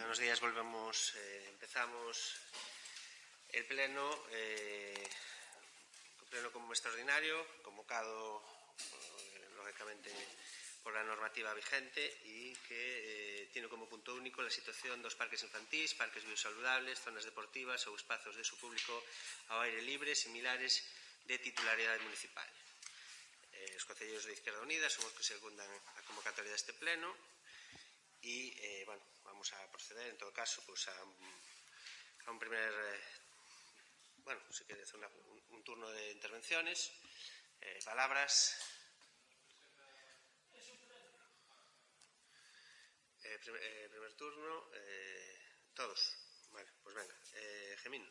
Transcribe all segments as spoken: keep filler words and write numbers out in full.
Buenos días, volvemos, eh, empezamos el pleno, eh, el pleno como extraordinario, convocado eh, lógicamente por la normativa vigente y que eh, tiene como punto único la situación dos parques infantís, parques biosaludables, zonas deportivas ou espazos de uso público ao aire libre similares de titularidade municipal. Eh, os concellos de Izquierda Unida son os que secundan a convocatoria deste pleno e, eh, bueno, vamos a proceder, en todo caso, pues a, a un primer, eh, bueno, si quieres, una, un, un turno de intervenciones, eh, palabras. Eh, primer, eh, primer turno, eh, todos. Vale, pues venga. Eh, Gemín.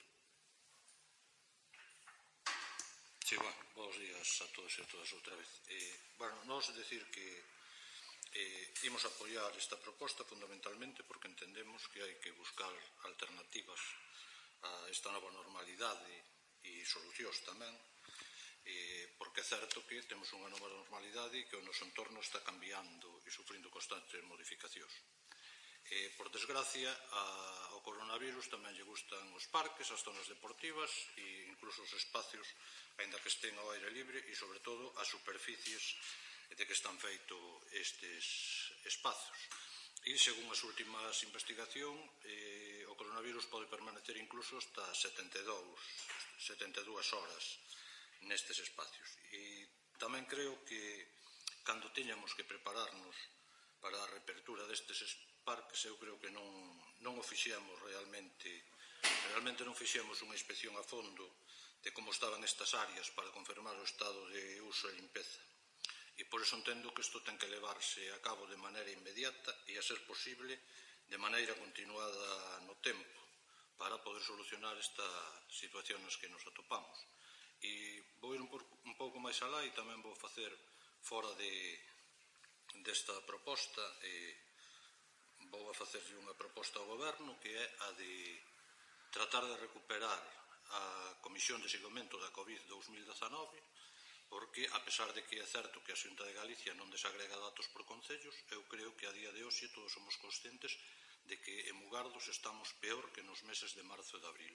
Sí, bueno, buenos días a todos e a todas outra vez. Eh, bueno, nos decir que eh, imos apoiar esta proposta fundamentalmente porque entendemos que hai que buscar alternativas a esta nova normalidade e solucións tamén, eh, porque é certo que temos unha nova normalidade e que o noso entorno está cambiando e sufrindo constantes modificacións. Eh, por desgracia, a, ao coronavirus tamén lle gustan os parques, as zonas deportivas e incluso os espacios, aínda que estén ao aire libre, e sobre todo as superficies de que están feitos estes espazos. E según as últimas investigacións, eh, o coronavirus pode permanecer incluso hasta setenta e dúas horas nestes espacios. E tamén creo que cando tiñamos que prepararnos para a reapertura destes espacios, parques, eu creo que non, non o fixemos realmente, realmente non fixemos unha inspección a fondo de como estaban estas áreas para confirmar o estado de uso e limpeza. E por eso entendo que isto ten que levarse a cabo de maneira inmediata e, a ser posible, de maneira continuada no tempo, para poder solucionar esta situación nas que nos atopamos. E vou ir un, por, un pouco máis alá e tamén vou facer fora de, desta proposta e vou a facerlle unha proposta ao Goberno que é a de tratar de recuperar a Comisión de Seguimento da COVID dous mil dezanove, porque, a pesar de que é certo que a Xunta de Galicia non desagrega datos por concellos, eu creo que a día de hoxe todos somos conscientes de que en Mugardos estamos peor que nos meses de marzo e de abril.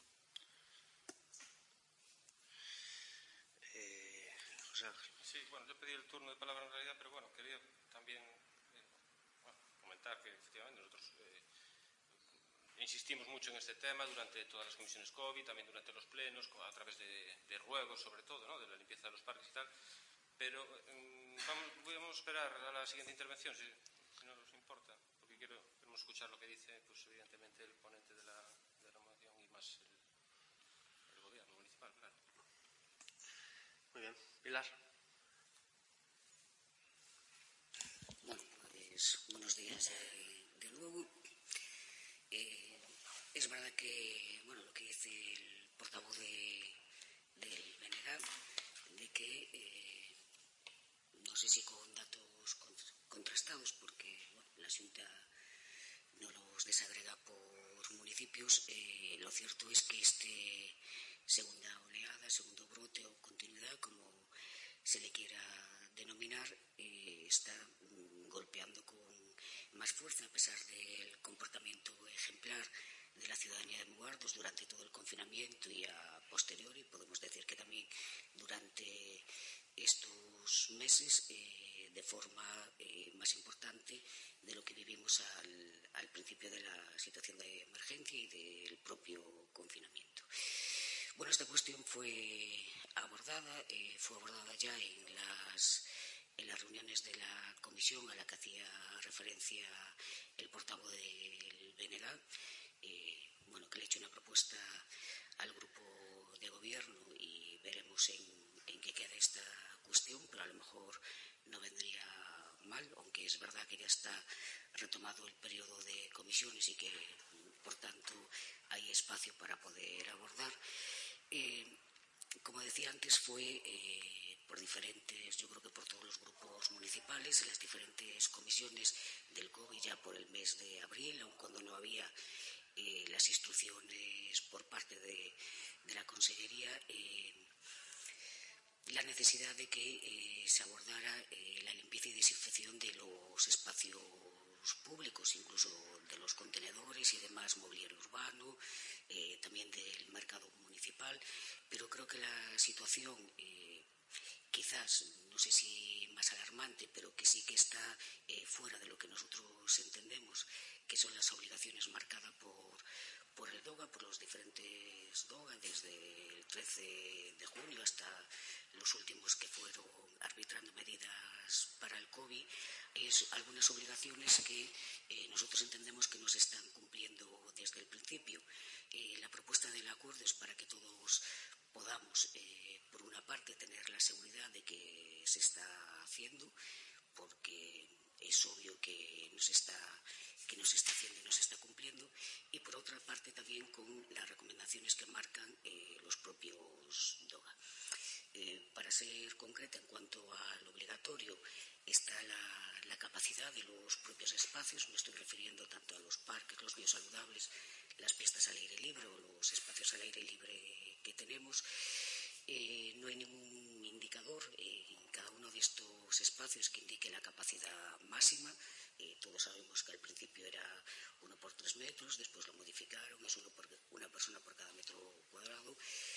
Eh, José Ángel. Sí, bueno, yo pedí el turno de palabra en realidad, pero bueno, quería también eh, bueno, comentar que efectivamente nosotros eh, insistimos mucho en este tema durante todas las comisiones COVID, también durante los plenos, a través de, de ruegos sobre todo, ¿no?, de la limpieza de los parques y tal, pero eh, vamos, vamos a esperar a la siguiente intervención, si, si no nos importa, porque quiero, queremos escuchar lo que dice, pues evidentemente, el ponente de la, de la moción y más el, el gobierno municipal, claro. Muy bien. Pilar. Bueno, pues buenos días eh, de nuevo. Eh, es verdad que, bueno, lo que dice el portavoz de, del B N G, de que eh, no sé si con datos contrastados, porque bueno, la Xunta no los desagrega por municipios, eh, lo cierto es que este segunda oleada, segundo brote o continuidad, como se le quiera denominar, eh, está mm, golpeando con más fuerza, a pesar del comportamiento ejemplar de la ciudadanía de Mugardos durante todo el confinamiento y a posteriori. Podemos decir que también durante estos meses eh, de forma eh, más importante de lo que vivimos al, al principio de la situación de emergencia y del propio confinamiento. Bueno, esta cuestión fue abordada, eh, fue abordada ya en las, en las reuniones de la comisión a la que hacía referencia el portavoz del B N G, eh, bueno, que le he hecho una propuesta al grupo de gobierno y veremos en, en qué queda esta cuestión, pero a lo mejor no vendría mal, aunque es verdad que ya está retomado el periodo de comisiones y que, por tanto, hay espacio para poder abordar. Eh, como decía antes, fue eh, por diferentes, yo creo que por todos los grupos municipales, en las diferentes comisiones del COVID ya por el mes de abril, aun cuando no había eh, las instrucciones por parte de, de la Consellería, eh, la necesidad de que eh, se abordara eh, la limpieza y desinfección de los espacios públicos, incluso de los contenedores y demás mobiliario urbano, eh, también del mercado municipal, pero creo que la situación eh, quizás, no sé si más alarmante, pero que sí que está eh, fuera de lo que nosotros entendemos, que son las obligaciones marcadas por, por el DOGA, por los diferentes DOGA, desde el trece de junio hasta los últimos que fueron arbitrando medidas para el COVID, es algunas obligaciones que eh, nosotros entendemos que no se están cumpliendo desde el principio. Eh, la propuesta del acuerdo es para que todos podamos, eh, por una parte, tener la seguridad de que se está haciendo, porque es obvio que no se está, que no se está haciendo y no se está cumpliendo, y por otra parte también con las recomendaciones que marcan eh, los propios DOGA. Eh, para ser concreta, en cuanto al obligatorio, está la, la capacidad de los propios espacios. Me estoy refiriendo tanto a los parques, los biosaludables, las pistas al aire libre o los espacios al aire libre que tenemos. Eh, no hay ningún indicador eh, en cada uno de estos espacios que indique la capacidad máxima. Eh, todos sabemos que al principio era uno por tres metros, después lo modificaron, es uno por, una persona por cada metro cuadrado.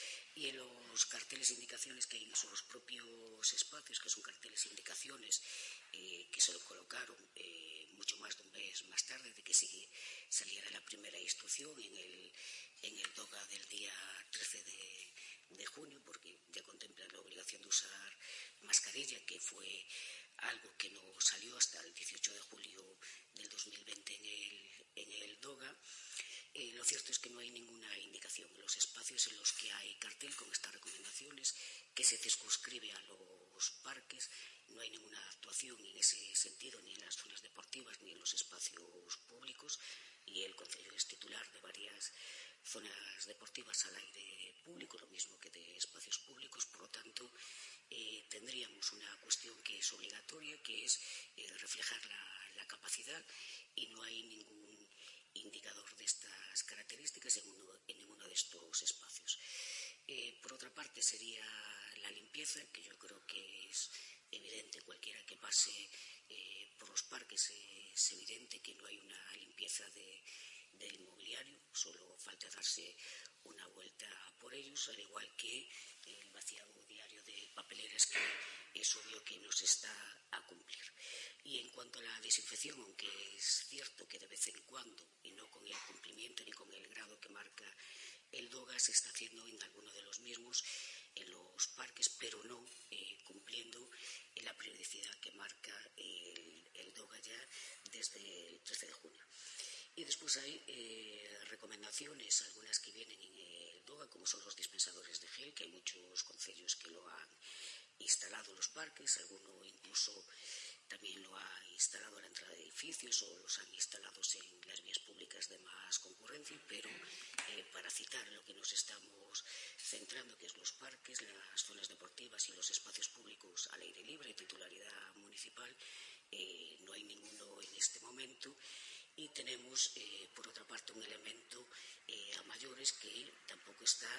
Y en los carteles e indicaciones que hay en esos propios espacios, que son carteles e indicaciones eh, que se lo colocaron eh, mucho más de un mes más tarde de que sí saliera la primera instrucción en el, en el DOGA del día trece de, de junio, porque ya contemplan la obligación de usar mascarilla, que fue algo que no salió hasta el dieciocho de julio del dos mil veinte en el, en el DOGA. Eh, lo cierto es que no hay ninguna indicación en los espacios en los que hay cartel con estas recomendaciones, que se circunscribe a los parques. No hay ninguna actuación en ese sentido, ni en las zonas deportivas, ni en los espacios públicos, y el Concello es titular de varias zonas deportivas al aire público, lo mismo que de espacios públicos. Por lo tanto, eh, tendríamos una cuestión que es obligatoria, que es eh, reflejar la, la capacidad, y no hay ningún indicador de estas características en, uno, en ninguno de estos espacios. Eh, por otra parte, sería la limpieza, que yo creo que es evidente. Cualquiera que pase eh, por los parques eh, es evidente que no hay una limpieza de, del mobiliario, solo falta darse una vuelta por ellos, al igual que el vaciado diario de papeleras, que es obvio que no se está a cumplir. Y en cuanto a la desinfección, aunque es cierto que de vez en cuando, y no con el cumplimiento ni con el grado que marca el DOGA, se está haciendo en alguno de los mismos en los parques, pero no eh, cumpliendo en la periodicidad que marca el, el DOGA ya desde el trece de junio. Y después hay eh, recomendaciones, algunas que vienen en el DOGA, como son los dispensadores de gel, que hay muchos concellos que lo han instalado en los parques, alguno incluso también lo ha instalado a la entrada de edificios o los han instalado en las vías públicas de más concurrencia, pero eh, para citar lo que nos estamos centrando, que es los parques, las zonas deportivas y los espacios públicos al aire libre, titularidad municipal, eh, no hay ninguno en este momento. Y tenemos, eh, por otra parte, un elemento eh, a mayores que tampoco está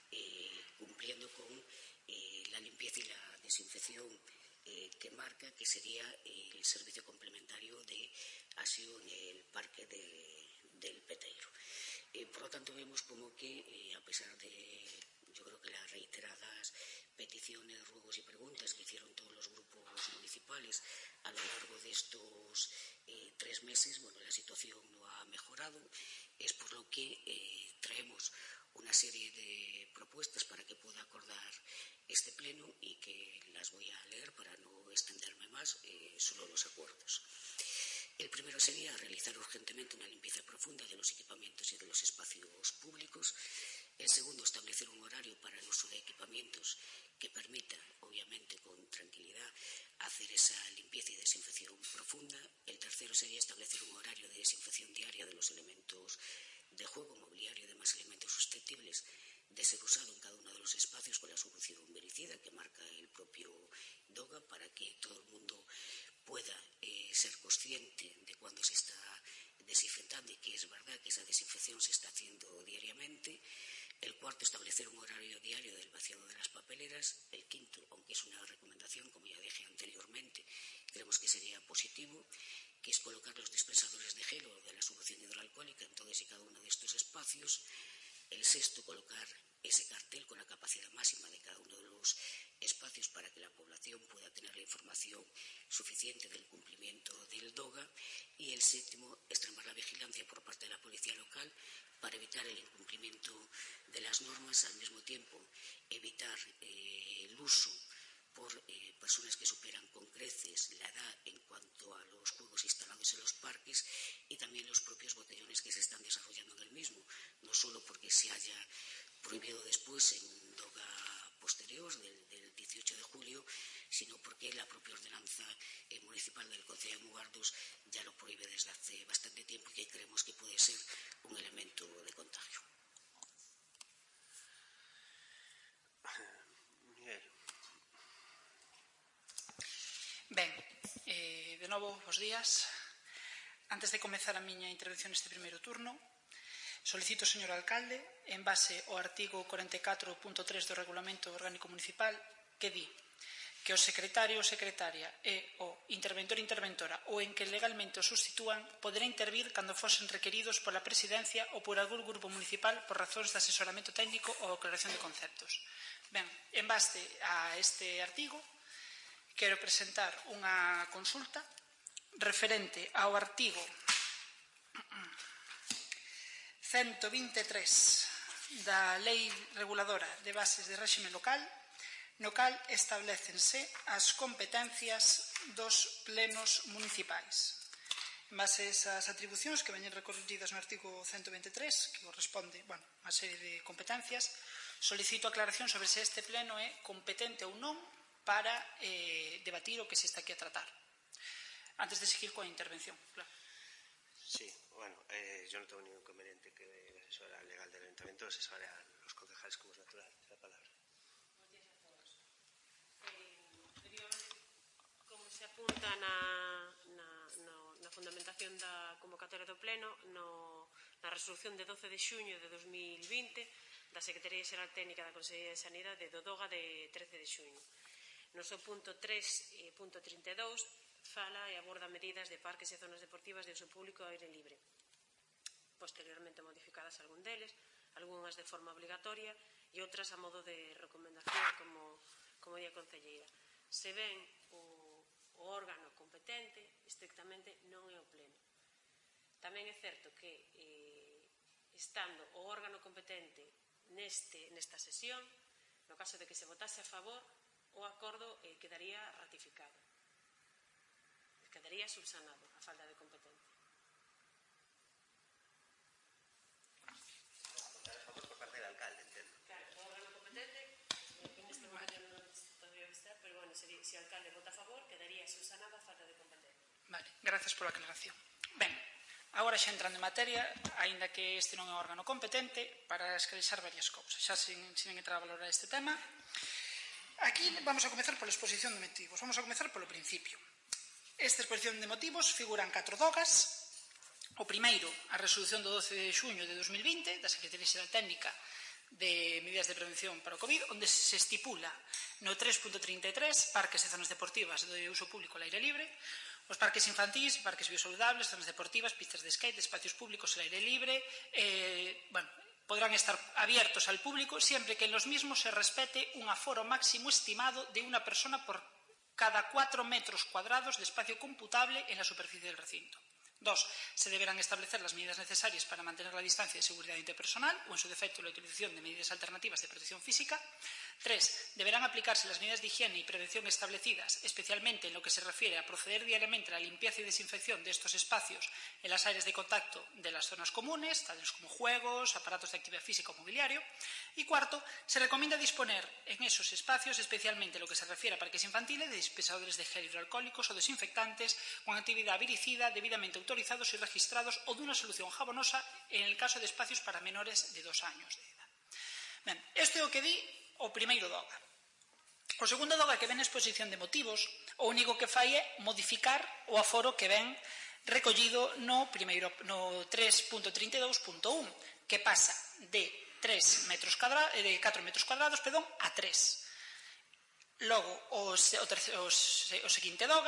eh, cumpliendo con eh, la limpieza y la desinfección eh, que marca, que sería eh, el servicio complementario de aseo en el parque de, del Peteiro. Eh, por lo tanto, vemos como que, eh, a pesar de, yo creo que las reiteradas peticiones, ruegos y preguntas que hicieron todos los grupos municipales a lo largo de estos eh, tres meses, bueno, la situación no ha mejorado. Es por lo que eh, traemos una serie de propuestas para que pueda acordar este pleno, y que las voy a leer para no extenderme más, eh, solo los acuerdos. El primero sería realizar urgentemente una limpieza profunda de los equipamientos y de los espacios públicos. El segundo, establecer un horario para el uso de equipamientos que permita, obviamente con tranquilidad, hacer esa limpieza y desinfección profunda. El tercero sería establecer un horario de desinfección diaria de los elementos de juego, mobiliario y demás elementos susceptibles de ser usado en cada uno de los espacios con la solución vericida que marca el propio DOGA, para que todo el mundo pueda eh, ser consciente de cuándo se está desinfectando y que es verdad que esa desinfección se está haciendo diariamente. El cuarto, establecer un horario diario del vaciado de las papeleras. El quinto, aunque es una recomendación, como ya dije anteriormente, creemos que sería positivo, que es colocar los dispensadores espacios. El sexto, colocar ese cartel con la capacidad máxima de cada uno de los espacios para que la población pueda tener la información suficiente del cumplimiento del DOGA. Y el séptimo, extremar la vigilancia por parte de la policía local para evitar el incumplimiento de las normas, al mismo tiempo evitar eh, el uso por eh, personas que superan con creces la edad en cuanto a los juegos instalados en los parques y también los propios botellones que se están desarrollando en el mismo, no solo porque se haya prohibido después en un DOGA posterior del, del dieciocho de julio, sino porque la propia ordenanza eh, municipal del Concello de Mugardos ya lo prohíbe desde hace bastante tiempo y que creemos que puede ser un elemento de contagio. Miguel. Ben, eh, de novo, bos días. Antes de comezar a miña intervención neste primeiro turno, solicito, señor alcalde, en base ao artigo cuarenta e catro punto tres do Regulamento Orgánico Municipal, que di que o secretario ou secretaria e o interventor ou interventora ou en que legalmente o sustitúan poderá intervir cando fosen requeridos pola presidencia ou por algún grupo municipal por razóns de asesoramento técnico ou aclaración de conceptos. Ben, en base a este artigo, quero presentar unha consulta referente ao artigo ciento vinte e tres da Lei Reguladora de Bases de Réxime Local, no cal establécense as competencias dos plenos municipais. En base a esas atribucións que veñen recollidas no artigo ciento vinte e tres, que corresponde, bueno, a serie de competencias, solicito aclaración sobre se este pleno é competente ou non para eh, debatir o que se está aquí a tratar. Antes de seguir coa intervención, claro. Sí, bueno, eh, yo no tengo ningún inconveniente que el asesor legal del ayuntamiento asesore a los concejales como es natural. La palabra. Buenos días a todos. Eh, como se apunta na, na, no, na fundamentación da convocatoria do pleno, no, na resolución de doce de xuño de dos mil vinte da Secretaría Xeral Técnica da Consellería de Sanidade do DOGA de trece de xuño. No seu punto tres punto trinta e dous fala e aborda medidas de parques e zonas deportivas de uso público ao aire libre. Posteriormente modificadas algún deles, algunhas de forma obligatoria e outras a modo de recomendación como, como di a concelleira. Se ven o, o órgano competente, estrictamente non é o pleno. Tamén é certo que eh, estando o órgano competente neste, nesta sesión, no caso de que se votase a favor, o acordo eh, quedaría ratificado. Quedaría subsanado a falta de competencia. Votar a favor por parte del alcalde, entendo. Claro, o órgano competente, en este momento non todavía está, pero bueno, se, se o alcalde vota a favor, quedaría subsanada a falta de competencia. Vale, gracias pola aclaración. Ben, agora xa entrando en materia, aínda que este non é o órgano competente, para esclarecer varias cousas, xa sin, sin entrar a valorar este tema. Aquí vamos a comezar pola exposición de motivos, vamos a comezar polo principio. Esta exposición de motivos figuran catro dogas. O primeiro, a resolución do doce de xuño de dos mil vinte da Secretaría Xeral Técnica de Medidas de Prevención para o COVID, onde se estipula no tres punto trinta e tres parques e zonas deportivas de uso público ao aire libre, os parques infantís, parques biosaludables, zonas deportivas, pistas de skate, espacios públicos ao aire libre, eh, bueno, podrán estar abiertos al público siempre que en los mismos se respete un aforo máximo estimado de una persona por cada cuatro metros cuadrados de espacio computable en la superficie del recinto. Dos, se deberán establecer las medidas necesarias para mantener la distancia de seguridad interpersonal o, en su defecto, la utilización de medidas alternativas de protección física. Tres, deberán aplicarse las medidas de higiene y prevención establecidas, especialmente en lo que se refiere a proceder diariamente a la limpieza y desinfección de estos espacios en las áreas de contacto de las zonas comunes, tales como juegos, aparatos de actividad física o mobiliario. Y cuarto, se recomienda disponer en esos espacios, especialmente en lo que se refiere a parques infantiles, de dispensadores de gel hidroalcohólicos o desinfectantes con actividad viricida debidamente autorizados y registrados o de una solución jabonosa en el caso de espacios para menores de dos años de edad. Ben, este é o que di o primeiro doga. O segundo doga que ven na exposición de motivos, o único que fai é modificar o aforo que ven recollido no, primeiro, no tres punto trinta e dous punto un, que pasa de tres metros cuadrados, de catro metros cuadrados, perdón, a tres. Logo, o, o, terce, o, o seguinte doga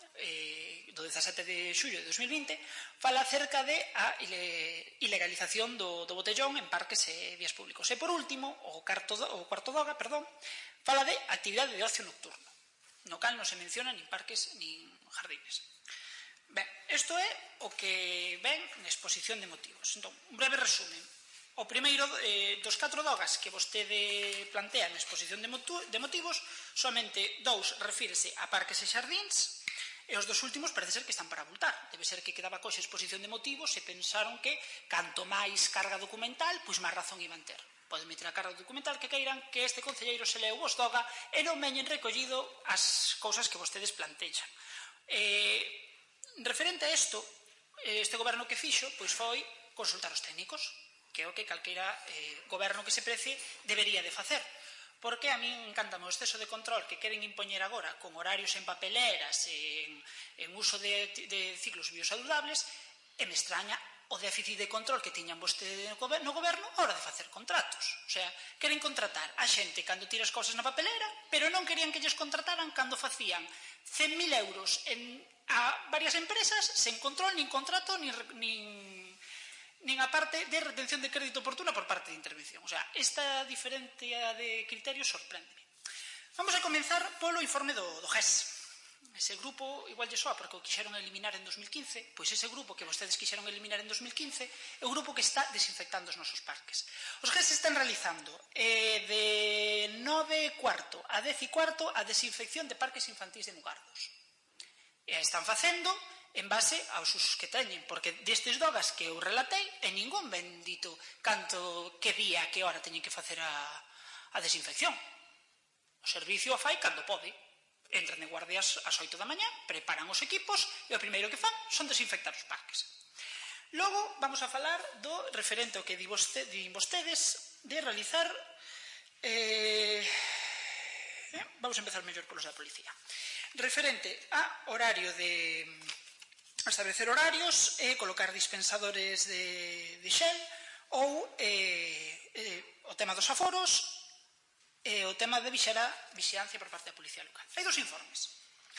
do dezasete de xullo de dos mil vinte, fala acerca de a ilegalización do botellón en parques e vías públicos. E, por último, o cuarto doga, perdón, fala de actividade de ocio nocturno, no cal non se menciona nin parques nin jardines. Ben, isto é o que ven na exposición de motivos. Entón, un breve resumen. O primeiro dos catro dogas que vostede plantea na exposición de motivos, somente dous refírese a parques e xardíns, e os dos últimos parece ser que están para voltar. Debe ser que quedaba coxa exposición de motivos e pensaron que canto máis carga documental, pois máis razón iban ter. Poden meter a carga documental que queiran, que este concelleiro se leu os doga e non veñen recollido as cousas que vostedes plantexan. Referente a isto, este goberno que fixo pois foi consultar os técnicos, que é o que calqueira goberno que se precie debería de facer. Porque a min encanta o exceso de control que queren impoñer agora con horarios en papeleras, en uso de ciclos biosaludables, e me extraña o déficit de control que tiñan vostede no goberno a hora de facer contratos. O sea, queren contratar a xente cando tira as cousas na papelera, pero non querían que lles contrataran cando facían cen mil euros a varias empresas sen control, nin contrato, nin a parte de retención de crédito oportuna por parte de intervención. O sea, esta diferencia de criterios sorpréndeme. Vamos a comenzar polo informe do G E S. Ese grupo, igual lle soa, porque o quixeron eliminar en dos mil quince, pois ese grupo que vostedes quixeron eliminar en dos mil quince é o grupo que está desinfectando os nosos parques. Os G E S están realizando de nove cuarto a dez e cuarto a desinfección de parques infantís de Mugardos. E están facendo en base aos usos que teñen, porque destes dogas que eu relatei, en ningún bendito canto que día, que hora teñen que facer a desinfección. O servicio a fai cando pode. Entran de guardias ás oito da mañá, preparan os equipos e o primeiro que fan son desinfectar os parques. Logo vamos a falar do referente ao que din vostedes de realizar... Vamos a empezar mellor polos da policía. Referente a horario de... establecer horarios e colocar dispensadores de xel ou o tema dos aforos e o tema de vixiancia por parte da Policía Local. Hai dos informes.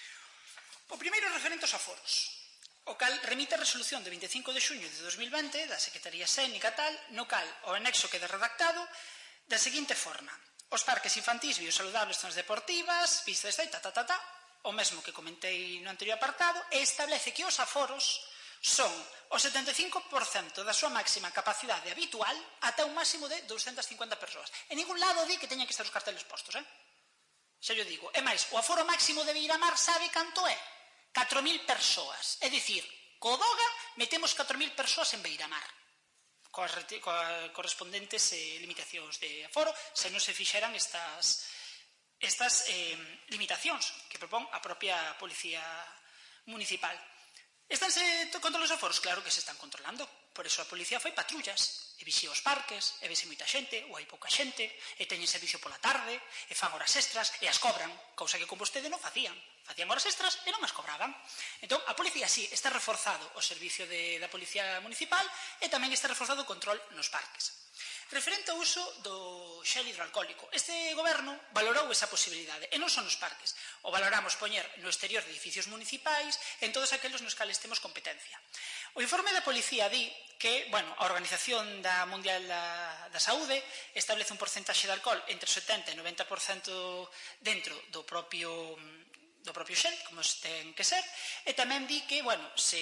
O primeiro é referente aos aforos, o cal remite a resolución de vinte e cinco de xuño de dos mil vinte da Secretaría Xénica tal, no cal o anexo queda redactado da seguinte forma: os parques infantís biosaludables, zonas deportivas, pistas de ta, ta, ta, ta, o mesmo que comentei no anterior apartado, e establece que os aforos son o setenta e cinco por cento da súa máxima capacidade habitual ata un máximo de doscientas cincuenta persoas. En ningún lado di que teñen que estar os carteles postos, eh? Xa yo digo. E máis, o aforo máximo de Beiramar sabe canto é? catro mil persoas. É dicir, co doga metemos catro mil persoas en Beiramar, coas correspondentes limitacións de aforo, se non se fixeran estas estas limitacións que propón a propia Policía Municipal. Estánse controlando os aforos? Claro que se están controlando. Por iso a policía fai patrullas e vixía os parques, e vese moita xente ou hai pouca xente, e teñen servicio pola tarde, e fan horas extras e as cobran, cousa que con vostede non facían. Facían horas extras e non as cobraban. Entón, a policía sí, está reforzado o servicio da Policía Municipal e tamén está reforzado o control nos parques. Referente ao uso do xel hidroalcohólico, este goberno valorou esa posibilidade, e non son nos parques. O valoramos poñer no exterior de edificios municipais e en todos aqueles nos cales temos competencia. O informe da policía di que, bueno, a Organización Mundial da Saúde establece un porcentaxe de alcohol entre o setenta e noventa por cento dentro do propio do propio xel, como ten que ser, e tamén di que, bueno, se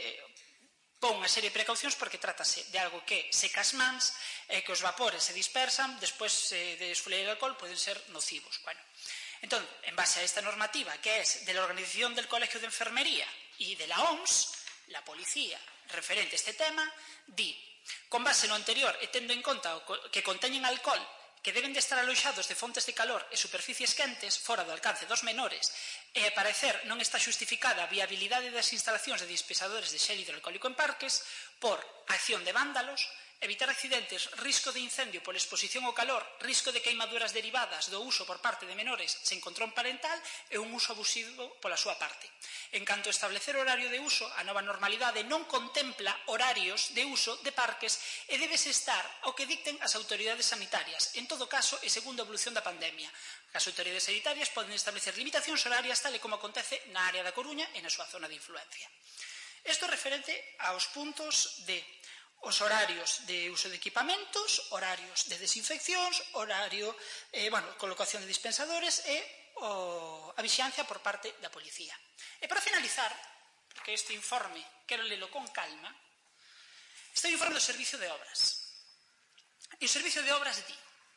pon unha serie de precaucións porque trátase de algo que seca as mans e que os vapores se dispersan, despois de esfoliar o alcohol poden ser nocivos. Bueno, entón, en base a esta normativa que é de la Organización del Colegio de Enfermería e de la O M S, la policía referente a este tema di, con base no anterior e tendo en conta que conteñen alcohol que deben de estar aloxados de fontes de calor e superficies quentes fora do alcance dos menores e, a parecer, non está xustificada a viabilidade das instalacións de dispensadores de xel hidroalcohólico en parques por acción de vándalos evitar accidentes, risco de incendio pola exposición ao calor, risco de queimaduras derivadas do uso por parte de menores sen control parental e un uso abusivo pola súa parte. En canto a establecer horario de uso, a nova normalidade non contempla horarios de uso de parques e debese estar ao que dicten as autoridades sanitarias, en todo caso e segundo a evolución da pandemia. As autoridades sanitarias poden establecer limitacións horarias tal e como acontece na área da Coruña e na súa zona de influencia. Isto é referente aos puntos de os horarios de uso de equipamentos, horarios de desinfeccións, horario, eh, bueno, colocación de dispensadores e o, a vixiancia por parte da policía. E para finalizar, porque este informe quero lelo con calma, este é o informe do Servicio de Obras. E o Servicio de Obras di: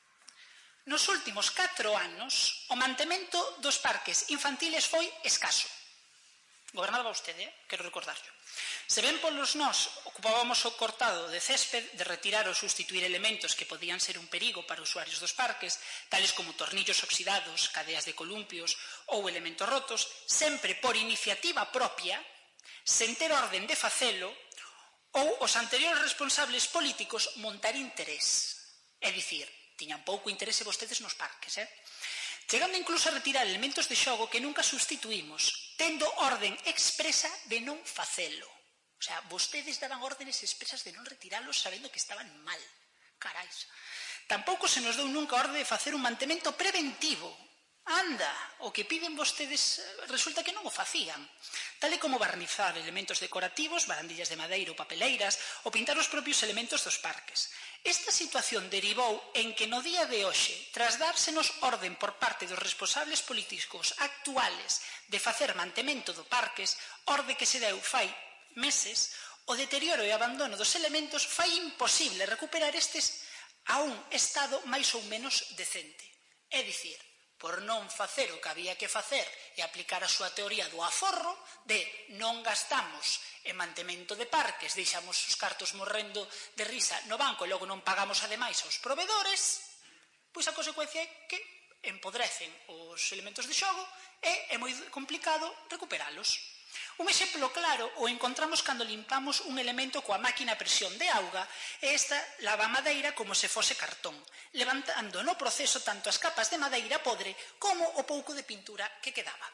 nos últimos catro anos o mantemento dos parques infantiles foi escaso. Gobernaba vostede, eh? Quero recordarlo. Se ben polos nós ocupábamos o cortado de césped, de retirar ou sustituir elementos que podían ser un perigo para usuarios dos parques, tales como tornillos oxidados, cadeas de columpios ou elementos rotos, sempre por iniciativa propia, sen ter orden de facelo, ou os anteriores responsables políticos montar interés. É dicir, tiñan pouco interese vostedes nos parques, eh? Chegando incluso a retirar elementos de xogo que nunca sustituímos, tendo orden expresa de non facelo. O sea, vostedes daban órdenes expresas de non retiralos sabendo que estaban mal. Carais. Tampouco se nos deu nunca orde de facer un mantemento preventivo. Anda, o que piden vostedes resulta que non o facían. Tal e como barnizar elementos decorativos, barandillas de madeira ou papeleiras, ou pintar os propios elementos dos parques. Esta situación derivou en que no día de hoxe, tras dársenos orden por parte dos responsables políticos actuales de facer mantemento do parques, orde que se deu fai meses, o deterioro e abandono dos elementos fai imposible recuperar estes a un estado máis ou menos decente. É dicir, por non facer o que había que facer e aplicar a súa teoría do aforro de non gastamos en mantemento de parques, deixamos os cartos morrendo de risa no banco e logo non pagamos ademais aos provedores, pois a consecuencia é que empodrecen os elementos de xogo e é moi complicado recuperalos. Un exemplo claro o encontramos cando limpamos un elemento coa máquina a presión de auga e esta lava a madeira como se fose cartón, levantando no proceso tanto as capas de madeira podre como o pouco de pintura que quedaba.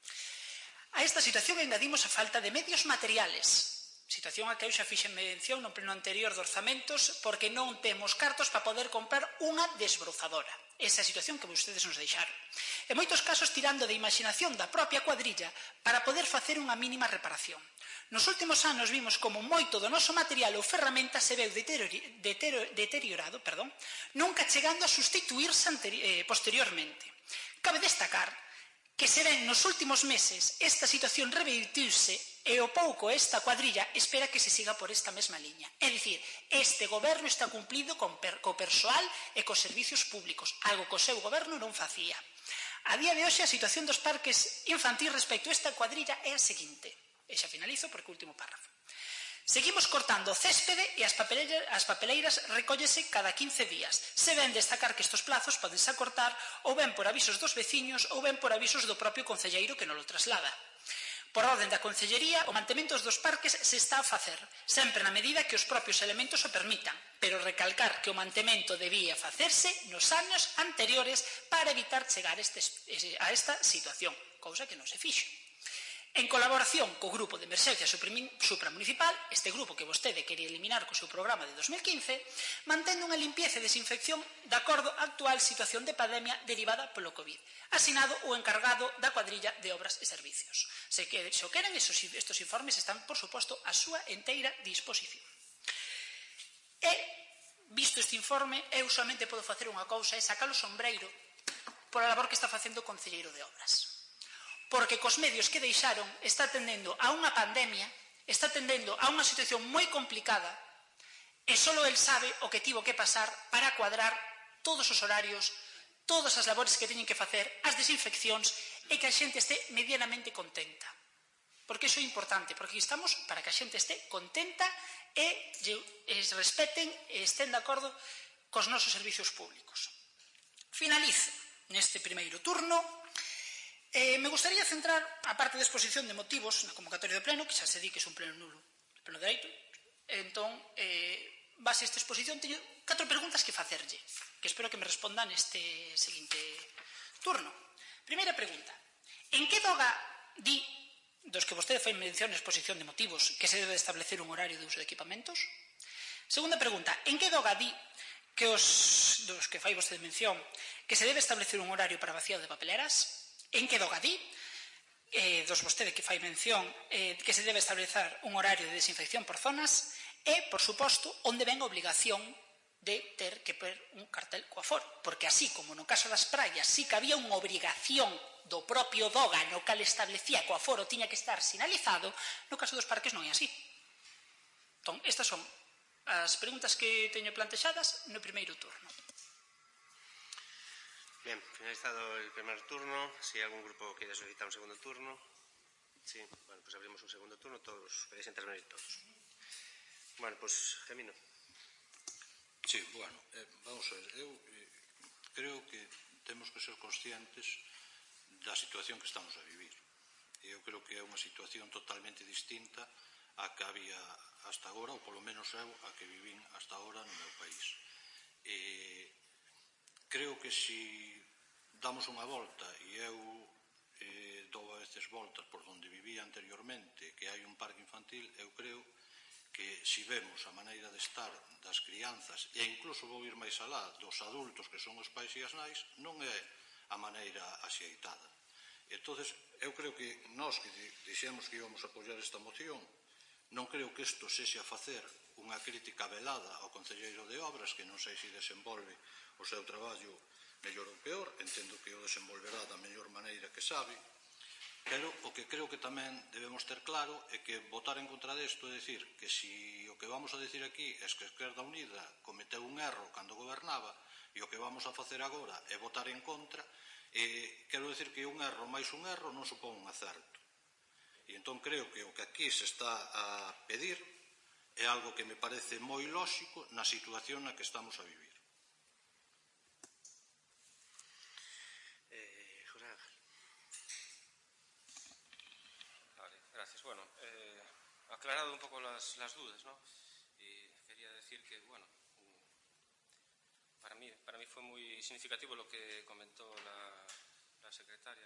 A esta situación engadimos a falta de medios materiales, situación a que eu xa fixen mención no pleno anterior de orzamentos porque non temos cartos para poder comprar unha desbrozadora. Esa é a situación que vostedes nos deixaron. En moitos casos tirando de imaginación da propia cuadrilla para poder facer unha mínima reparación. Nos últimos anos vimos como moito do noso material ou ferramenta se veu deteriorado, perdón, nunca chegando a sustituirse eh, posteriormente. Cabe destacar que se ven nos últimos meses esta situación revertiuse e o pouco esta cuadrilla espera que se siga por esta mesma liña. É dicir, este goberno está cumplido con per, co persoal e cos servicios públicos, algo que o seu goberno non facía. A día de hoxe a situación dos parques infantis respecto a esta cuadrilla é a seguinte, e xa finalizo porque o último párrafo. Seguimos cortando o céspede e as papeleiras, as papeleiras recóllese cada quince días. Se ven destacar que estes plazos podense acortar ou ben por avisos dos veciños ou ben por avisos do propio concelleiro que non o traslada. Por orden da Concellería, o mantemento dos parques se está a facer, sempre na medida que os propios elementos o permitan, pero recalcar que o mantemento debía facerse nos anos anteriores para evitar chegar estes, a esta situación, cousa que non se fixo. En colaboración co Grupo de Emerxencia Supramunicipal, este grupo que vostede quería eliminar co seu programa de dos mil quince, mantendo unha limpieza e desinfección de acordo á actual situación de pandemia derivada polo COVID, asinado o encargado da cuadrilla de obras e servicios. Se, que, se o queren, estos, estos informes están, por suposto, a súa enteira disposición. E, visto este informe, eu somente podo facer unha cousa, é sacar o sombreiro pola labor que está facendo o Concelleiro de Obras. Porque cos medios que deixaron está atendendo a unha pandemia, está atendendo a unha situación moi complicada e só el sabe o que tivo que pasar para cuadrar todos os horarios, todas as labores que teñen que facer, as desinfeccións e que a xente este medianamente contenta. Porque iso é importante, porque estamos para que a xente este contenta e respeten e estén de acordo cos nosos servicios públicos. Finalizo neste primeiro turno. Eh, me gustaría centrar a parte da exposición de motivos na convocatoria do pleno, que xa se di que é un pleno nulo, pleno de dereito, entón eh, base a esta exposición, teño catro preguntas que facerlle, que espero que me responda neste seguinte turno. Primeira pregunta. En que doga di, dos que vostede fai mención na exposición de motivos, que se debe establecer un horario de uso de equipamentos? Segunda pregunta. En que doga di que os, dos que fai vostede mención, que se debe establecer un horario para vaciado de papeleras? En que doga di eh, dos vostede que fai mención eh, que se debe establecer un horario de desinfección por zonas? E, por suposto, onde ven a obligación de ter que ver un cartel co aforo, porque así como no caso das praias sí que había unha obrigación do propio DOGA no cal establecía que o aforo tiña que estar sinalizado, no caso dos parques non é así. Entón, estas son as preguntas que teño plantexadas no primeiro turno. Bien, finalizado el primer turno, si algún grupo quiere solicitar un segundo turno. Sí, bueno, pues abrimos un segundo turno, todos, queréis intervenir todos. Bueno, pues, Gemino. Sí, bueno, eh, vamos a ver, eu eh, creo que temos que ser conscientes da situación que estamos a vivir. Eu creo que é unha situación totalmente distinta a que había hasta agora, ou polo menos eu, a que vivín hasta agora no meu país. Eh, creo que si damos unha volta, e eu eh, dou a veces voltas por onde vivía anteriormente, que hai un parque infantil, eu creo que si vemos a maneira de estar das crianzas e incluso vou ir máis alá dos adultos que son os pais e as nais, non é a maneira axeitada. Entonces, eu creo que nós que dixemos que íbamos a apoiar esta moción, non creo que isto sexa facer unha crítica velada ao Concelleiro de Obras, que non sei se desenvolve o seu traballo mellor ou peor, entendo que o desenvolverá da mellor maneira que sabe, pero o que creo que tamén debemos ter claro é que votar en contra desto é dicir que se o que vamos a dicir aquí é que a Esquerda Unida cometeu un erro cando gobernaba e o que vamos a facer agora é votar en contra, e quero dicir que un erro máis un erro non supón un acerto. E entón creo que o que aquí se está a pedir é algo que me parece moi lóxico na situación na que estamos a vivir. Gracias. Bueno, eh, aclarado un poco las, las dudas, ¿no? Y quería decir que, bueno, para mí, para mí fue muy significativo lo que comentó la, la secretaria.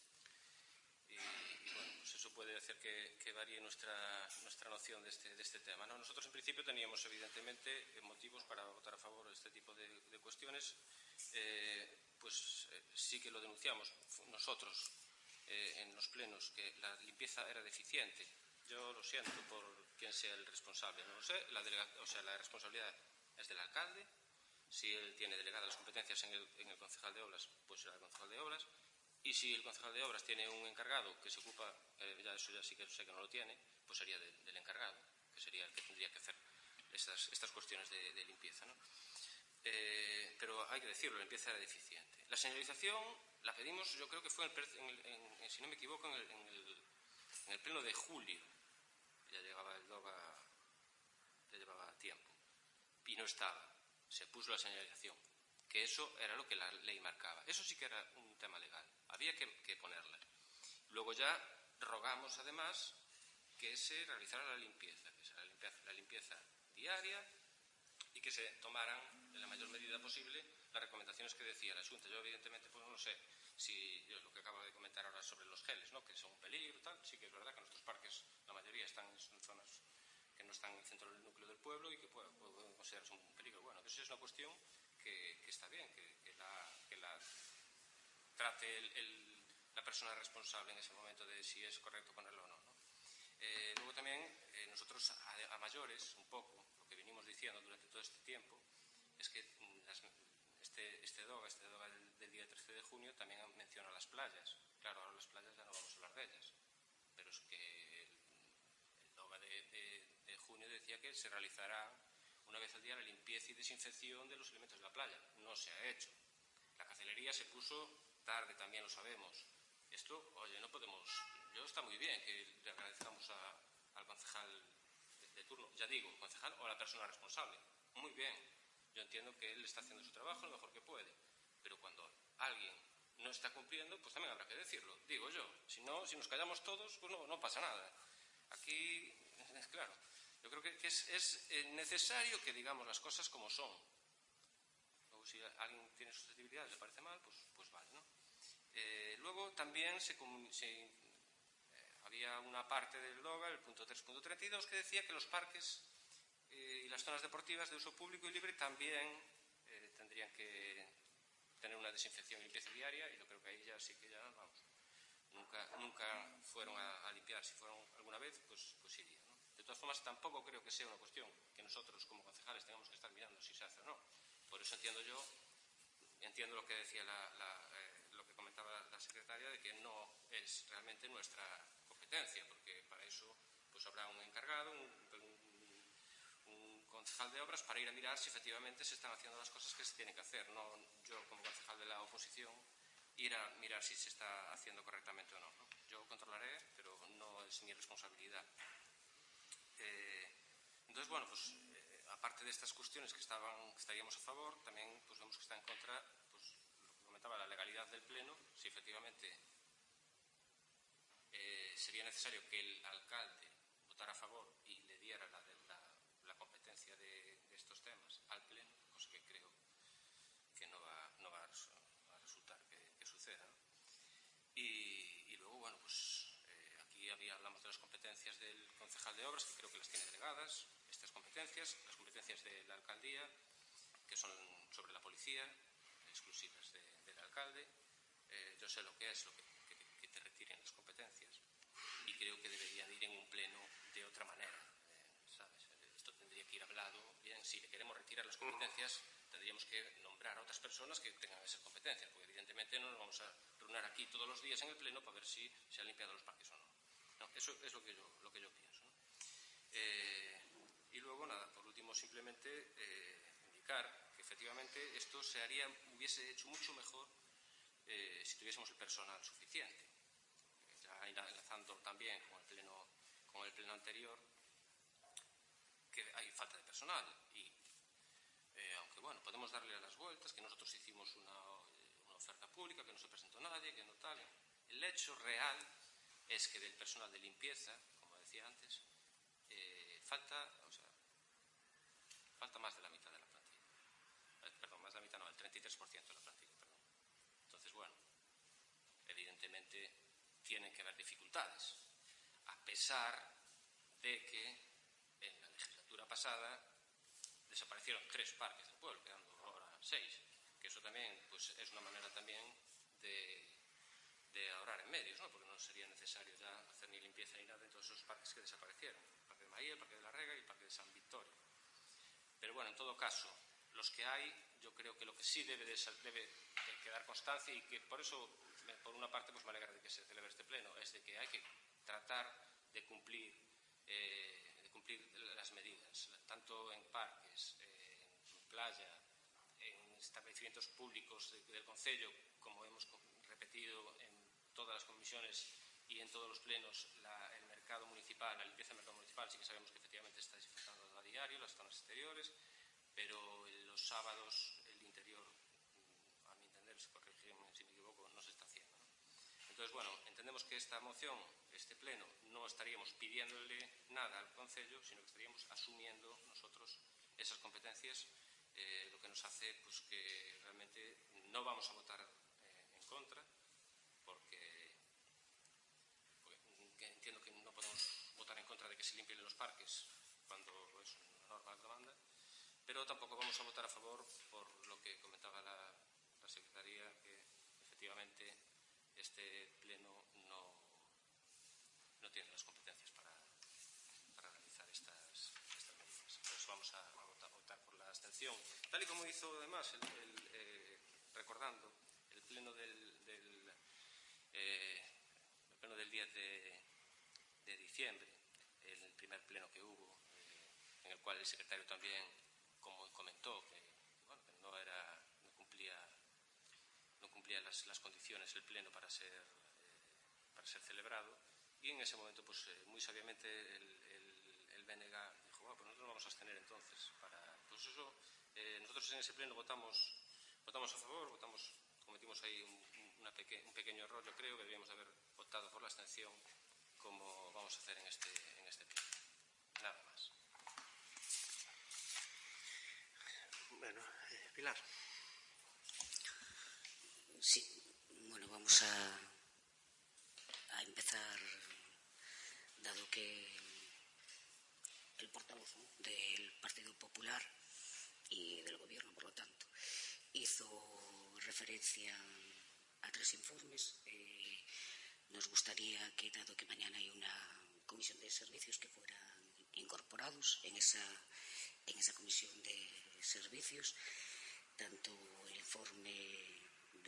Y, y, bueno, pues eso puede hacer que, que varíe nuestra, nuestra noción de este, de este tema, ¿no? Nosotros, en principio, teníamos, evidentemente, motivos para votar a favor de este tipo de, de cuestiones. Eh, pues eh, sí que lo denunciamos nosotros, Eh, en los plenos, que la limpieza era deficiente. Yo lo siento por quien sea el responsable, no lo sé. La, delega, o sea, la responsabilidad es del alcalde. Si él tiene delegadas las competencias en el, en el concejal de obras, pues será el concejal de obras. Y si el concejal de obras tiene un encargado que se ocupa, eh, ya eso ya sí que sé que no lo tiene, pues sería de, del encargado, que sería el que tendría que hacer estas, estas cuestiones de, de limpieza, ¿no? Eh, pero hay que decirlo, la limpieza era deficiente. La señalización la pedimos, yo creo que fue, en el, en, en, si no me equivoco, en el, en, el, en el pleno de julio. Ya llegaba el DOGA, ya llevaba tiempo. Y no estaba. Se puso la señalización. Que eso era lo que la ley marcaba. Eso sí que era un tema legal. Había que, que ponerla. Luego ya rogamos, además, que se realizara la limpieza, que se la limpieza, la limpieza diaria, y que se tomaran en la mayor medida posible las recomendaciones que decía la Xunta. Yo, evidentemente, pues no sé si yo, lo que acabo de comentar ahora sobre los geles, ¿no? Que son un peligro y tal. Sí que es verdad que nuestros parques, la mayoría, están en zonas que no están en el centro del núcleo del pueblo y que pueden, pueden considerarse un peligro. Bueno, eso es una cuestión que, que está bien, que, que, la, que la trate el, el, la persona responsable en ese momento de si es correcto ponerlo o no, ¿no? Eh, luego también, eh, nosotros a, a mayores, un poco, lo que venimos diciendo durante todo este tiempo, es que las, este, este DOGA, este DOGA del, del día trece de junio, también menciona las playas. Claro, ahora las playas ya no vamos a hablar de ellas, pero es que el, el DOGA de, de, de junio decía que se realizará una vez al día la limpieza y desinfección de los elementos de la playa. No se ha hecho. La cacelería se puso tarde, también lo sabemos. Esto, oye, no podemos... Yo está muy bien que le agradezcamos a, al concejal de, de turno, ya digo, concejal o a la persona responsable. Muy bien. Yo entiendo que él está haciendo su trabajo lo mejor que puede. Pero cuando alguien no está cumpliendo, pues también habrá que decirlo, digo yo. Si no, si nos callamos todos, pues no, no pasa nada. Aquí, es claro. Yo creo que, que es, es necesario que digamos las cosas como son. Luego, si alguien tiene susceptibilidad y le parece mal, pues, pues vale, ¿no? Eh, luego también se, se, eh, había una parte del DOGA, el punto tres punto treinta y dos, que decía que los parques eh, y las zonas deportivas de uso público y libre también eh, tendrían que tener una desinfección y limpieza diaria, y yo creo que ahí ya sí que ya, vamos, nunca, nunca fueron a, a limpiar. Si fueron alguna vez, pues, pues irían, ¿no? De todas formas, tampoco creo que sea una cuestión que nosotros como concejales tengamos que estar mirando si se hace o no. Por eso entiendo yo, entiendo lo que decía la, la, eh, lo que comentaba la secretaria, de que no es realmente nuestra competencia, porque para eso pues habrá un encargado, un, un, un concejal de obras, para ir a mirar si efectivamente se están haciendo las cosas que se tienen que hacer. No yo, como concejal de la oposición, ir a mirar si se está haciendo correctamente o no, ¿no? Yo controlaré, pero no es mi responsabilidad. Eh, entonces, bueno, pues eh, aparte de estas cuestiones que, estaban, que estaríamos a favor, también pues vemos que está en contra, pues lo que comentaba, la legalidad del pleno, si efectivamente eh, sería necesario que el alcalde votara a favor y le diera la, la, la competencia de, de estos temas al pleno, cosa que creo que no va, no va a resultar que, que suceda, ¿no? Y, y luego, bueno, pues eh, aquí había, hablamos de las competencias del concejal de obras, que creo que las tiene delegadas, estas competencias, las competencias de la alcaldía, que son sobre la policía, exclusivas de, del alcalde. Eh, yo sé lo que es, lo que, que, que te retiren las competencias, y creo que deberían ir en un pleno de otra manera, eh, ¿sabes? Esto tendría que ir hablado bien. Si le queremos retirar las competencias, tendríamos que nombrar a otras personas que tengan esas competencias, porque evidentemente no nos vamos a reunir aquí todos los días en el pleno para ver si se han limpiado los parques o no. No, eso es lo que yo, lo que yo pienso, ¿no? Eh, y luego, nada, por último, simplemente eh, indicar que efectivamente esto se haría, hubiese hecho mucho mejor eh, si tuviésemos el personal suficiente. Ya enlazando también con el pleno, con el pleno anterior, que hay falta de personal, y eh, aunque bueno, podemos darle a las vueltas, que nosotros hicimos una, una oferta pública, que no se presentó nadie, que no tal. El hecho real es que del personal de limpieza, como decía antes, eh, falta, o sea, falta más de la mitad de la plantilla. Eh, perdón, más de la mitad no, el treinta y tres por ciento de la plantilla, perdón. Entonces, bueno, evidentemente tienen que haber dificultades, a pesar de que en la legislatura pasada desaparecieron tres parques del pueblo, quedando ahora seis, que eso también pues, es una manera también de, de ahorrar en medios, ¿no? Porque no sería necesario ya hacer ni limpieza ni nada en todos esos parques que desaparecieron, el Parque de Maía, el Parque de la Rega y el Parque de San Victorio. Pero bueno, en todo caso, los que hay, yo creo que lo que sí debe de, debe de quedar constancia, y que por eso, por una parte, pues me alegra de que se celebre este pleno, es de que hay que tratar de cumplir eh, de cumplir las medidas, tanto en parques, eh, en playa, en establecimientos públicos de, del concello, como hemos repetido en todas las comisiones y en todos los plenos, la, el mercado municipal, la limpieza del mercado municipal. Sí que sabemos que efectivamente está desinfectando a diario las zonas exteriores, pero en los sábados el interior, a mi entender, corrígeme si me equivoco, no se está haciendo, ¿no? Entonces, bueno, entendemos que esta moción, este pleno, no estaríamos pidiéndole nada al concello, sino que estaríamos asumiendo nosotros esas competencias, eh, lo que nos hace pues que realmente no vamos a votar eh, en contra, porque, porque entiendo que no podemos votar en contra de que se limpien los parques cuando es una norma de demanda, pero tampoco vamos a votar a favor por lo que comentaba la, la secretaría, que efectivamente este pleno no, no tiene las competencias para, para realizar estas, estas medidas. Por eso vamos a, a, votar, a votar por la abstención, tal y como hizo además el, el, eh, recordando el pleno del, del, eh, el pleno del diez de, de diciembre, el primer pleno que hubo, eh, en el cual el secretario también como comentó que, bueno, que no era no cumplía no cumplía las, las condiciones el pleno para ser eh, para ser celebrado, y en ese momento pues eh, muy sabiamente el, el, el B N G dijo, bueno, pues nosotros nos vamos a abstener entonces para, pues eso, eh, nosotros en ese pleno votamos votamos a favor, votamos cometimos ahí un, una peque, un pequeño error, yo creo que debíamos haber votado por la abstención, como vamos a hacer en este, en este pleno. Nada más. Pilar. Sí, bueno, vamos a, a empezar, dado que el portavoz, ¿no?, del Partido Popular y del Gobierno, por lo tanto, hizo referencia a tres informes. Eh, nos gustaría que, dado que mañana hay una comisión de servicios, que fueran incorporados en esa, en esa comisión de servicios, tanto el informe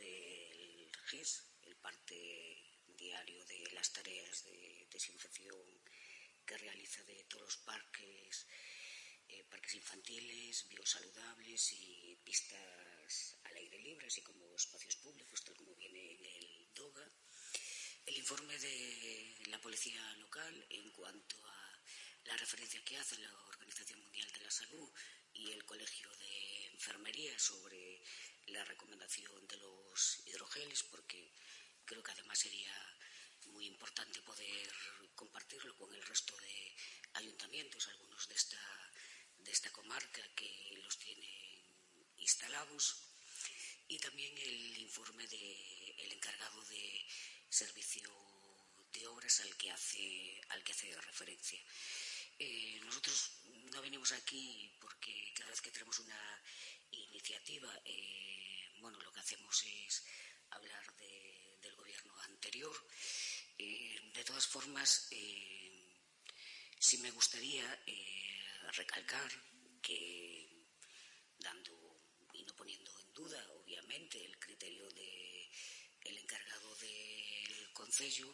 del G I S, el parte diario de las tareas de desinfección que realiza de todos los parques, eh, parques infantiles, biosaludables y pistas al aire libre, así como espacios públicos, tal como viene en el DOGA. El informe de la Policía Local en cuanto a la referencia que hace la Organización Mundial de la Salud y el Colegio de Enfermería sobre la recomendación de los hidrogeles, porque creo que además sería muy importante poder compartirlo con el resto de ayuntamientos, algunos de esta, de esta comarca que los tienen instalados, y también el informe del encargado de servicio de obras al que hace, al que hace referencia. Eh, nosotros no venimos aquí porque cada vez que tenemos una iniciativa, eh, bueno, lo que hacemos es hablar de, del gobierno anterior. Eh, de todas formas, eh, sí me gustaría eh, recalcar que, dando y no poniendo en duda, obviamente, el criterio del encargado del concello,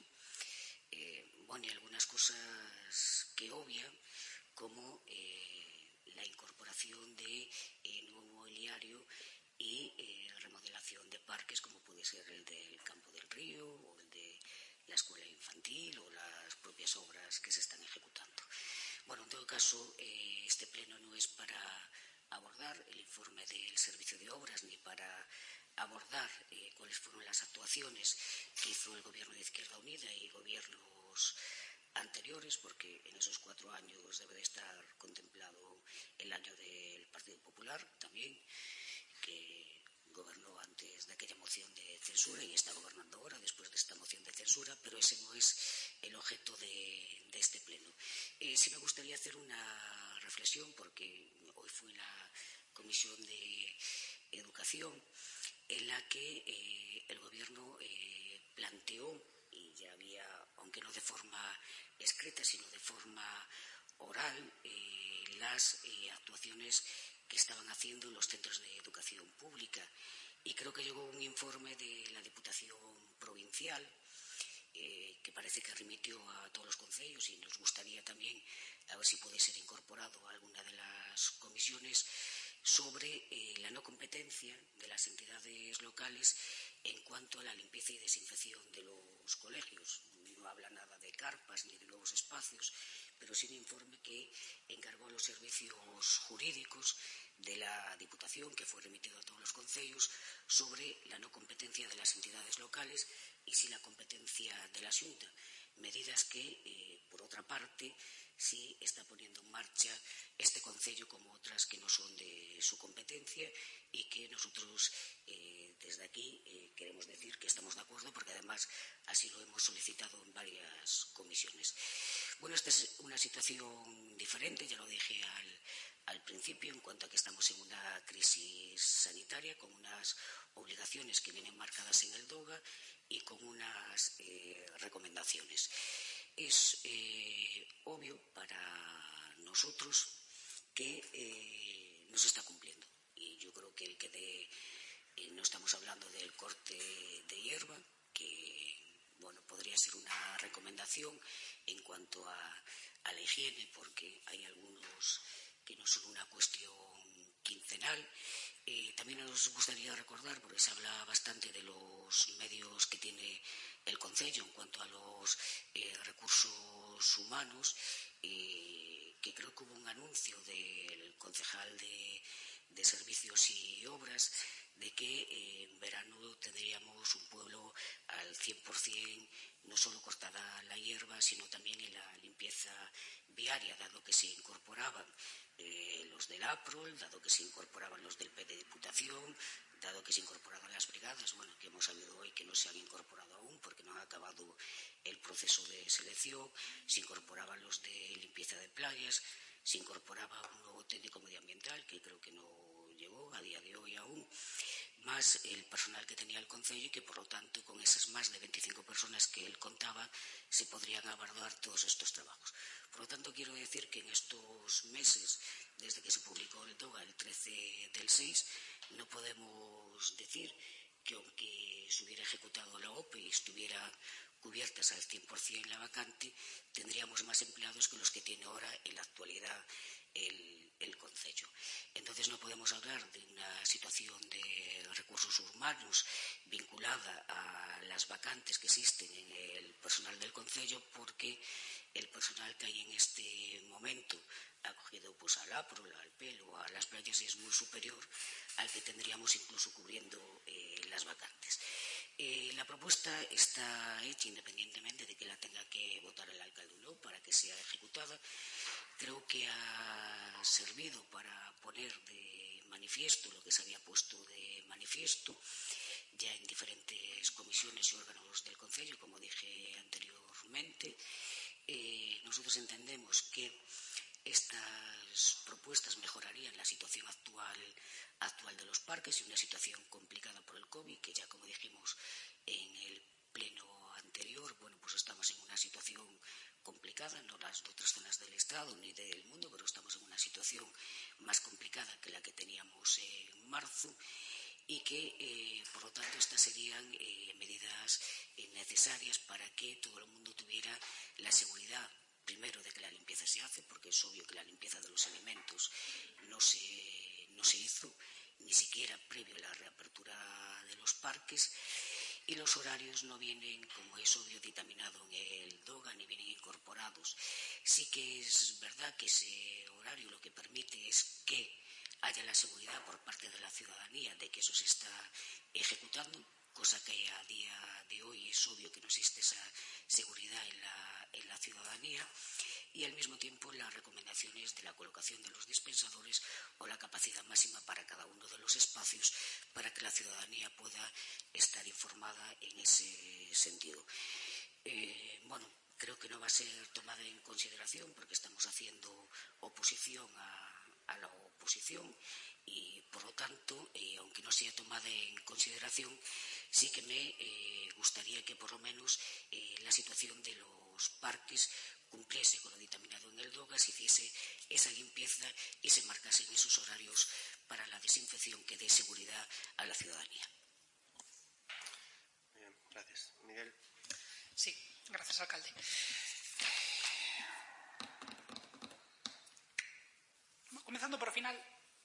eh, bueno, y algunas cosas que obvia, como eh, la incorporación de eh, nuevo mobiliario y eh, remodelación de parques, como puede ser el del Campo del Río o el de la escuela infantil o las propias obras que se están ejecutando. Bueno, en todo caso, eh, este pleno no es para abordar el informe del servicio de obras ni para abordar eh, cuáles fueron las actuaciones que hizo el Gobierno de Izquierda Unida y gobiernos anteriores, porque en esos cuatro años debe de estar contemplado el año del Partido Popular también, que gobernó antes de aquella moción de censura y está gobernando ahora después de esta moción de censura, pero ese no es el objeto de, de este pleno. Eh, sí me gustaría hacer una reflexión, porque hoy fue la Comisión de Educación en la que eh, el Gobierno eh, planteó, y ya había, aunque no de forma escrita, sino de forma oral, eh, las eh, actuaciones que estaban haciendo los centros de educación pública. Y creo que llegó un informe de la Diputación Provincial eh, que parece que remitió a todos los concellos, y nos gustaría también a ver si puede ser incorporado a alguna de las comisiones, sobre eh, la no competencia de las entidades locales en cuanto a la limpieza y desinfección de los colegios. No habla nada de carpas ni de nuevos espacios, pero sí un informe que encargó a los servicios jurídicos de la Diputación, que fue remitido a todos los concellos, sobre la no competencia de las entidades locales y sí la competencia de la Xunta. Medidas que, eh, por otra parte, sí está poniendo en marcha este concello, como otras que no son de su competencia, y que nosotros eh, desde aquí eh, queremos decir que estamos de acuerdo, porque además así lo hemos solicitado en varias comisiones. Bueno, esta es una situación diferente, ya lo dije al, al principio, en cuanto a que estamos en una crisis sanitaria con unas obligaciones que vienen marcadas en el DOGA y con unas eh, recomendaciones. Es eh, obvio para nosotros que eh, no se está cumpliendo, y yo creo que el que de, eh, no estamos hablando del corte de hierba, que bueno, podría ser una recomendación en cuanto a, a la higiene, porque hay algunos que no son una cuestión quincenal. Eh, también nos gustaría recordar, porque se habla bastante de los medios que tiene el concello en cuanto a los eh, recursos humanos, eh, que creo que hubo un anuncio del concejal de, de Servicios y Obras de que eh, en verano tendríamos un pueblo al cien por cien, no solo cortada la hierba, sino también en la limpieza limpieza viaria, dado que se incorporaban eh, los del APROL, dado que se incorporaban los del P de Diputación, dado que se incorporaban las brigadas, bueno, que hemos sabido hoy que no se han incorporado aún porque no ha acabado el proceso de selección, se incorporaban los de limpieza de playas, se incorporaba un nuevo técnico medioambiental que creo que no llegó a día de hoy aún, más el personal que tenía el Concello y que, por lo tanto, con esas más de veinticinco personas que él contaba, se podrían abordar todos estos trabajos. Por lo tanto, quiero decir que en estos meses, desde que se publicó el DOGA el trece del seis, no podemos decir que aunque se hubiera ejecutado la O P E y estuvieran cubiertas al cien por cien la vacante, tendríamos más empleados que los que tiene ahora en la actualidad el, el Concello. Entonces no podemos hablar de una situación de recursos humanos vinculada a las vacantes que existen en el personal del Concello, porque el personal que hay en este momento acogido pues al APROL, al P E L o a las playas es muy superior al que tendríamos incluso cubriendo eh, las vacantes. Eh, la propuesta está hecha independientemente de que la tenga que votar el alcalde o no para que sea ejecutada. Creo que ha servido para poner de manifiesto lo que se había puesto de manifiesto ya en diferentes comisiones y órganos del Concello, como dije anteriormente. Eh, nosotros entendemos que estas propuestas mejorarían la situación actual, actual de los parques y una situación complicada por el COVID, que ya como dijimos en el pleno anterior, bueno, pues estamos en una situación complicada, no las de otras zonas del Estado ni del mundo, pero estamos en una situación más complicada que la que teníamos en marzo y que, eh, por lo tanto, estas serían eh, medidas eh, necesarias para que todo el mundo tuviera la seguridad, primero, de que la limpieza se hace, porque es obvio que la limpieza de los alimentos no se, no se hizo, ni siquiera previo a la reapertura de los parques, y los horarios no vienen, como es obvio, dictaminado en el DOGA, ni vienen incorporados. Sí que es verdad que ese horario lo que permite es que haya la seguridad por parte de la ciudadanía de que eso se está ejecutando, cosa que a día de hoy es obvio que no existe esa seguridad en la, en la ciudadanía, y al mismo tiempo las recomendaciones de la colocación de los dispensadores o la capacidad máxima para cada uno de los espacios para que la ciudadanía pueda estar informada en ese sentido. Eh, bueno, creo que no va a ser tomada en consideración porque estamos haciendo oposición a, a la oposición y, por lo tanto, eh, aunque no sea tomada en consideración, sí que me eh, gustaría que por lo menos eh, la situación de los parques cumpliese con lo dictaminado en el DOGA, se hiciese esa limpieza y se marcasen esos horarios para la desinfección que dé seguridad a la ciudadanía. Bien, gracias. Miguel. Sí, gracias, alcalde. Comenzando por o final,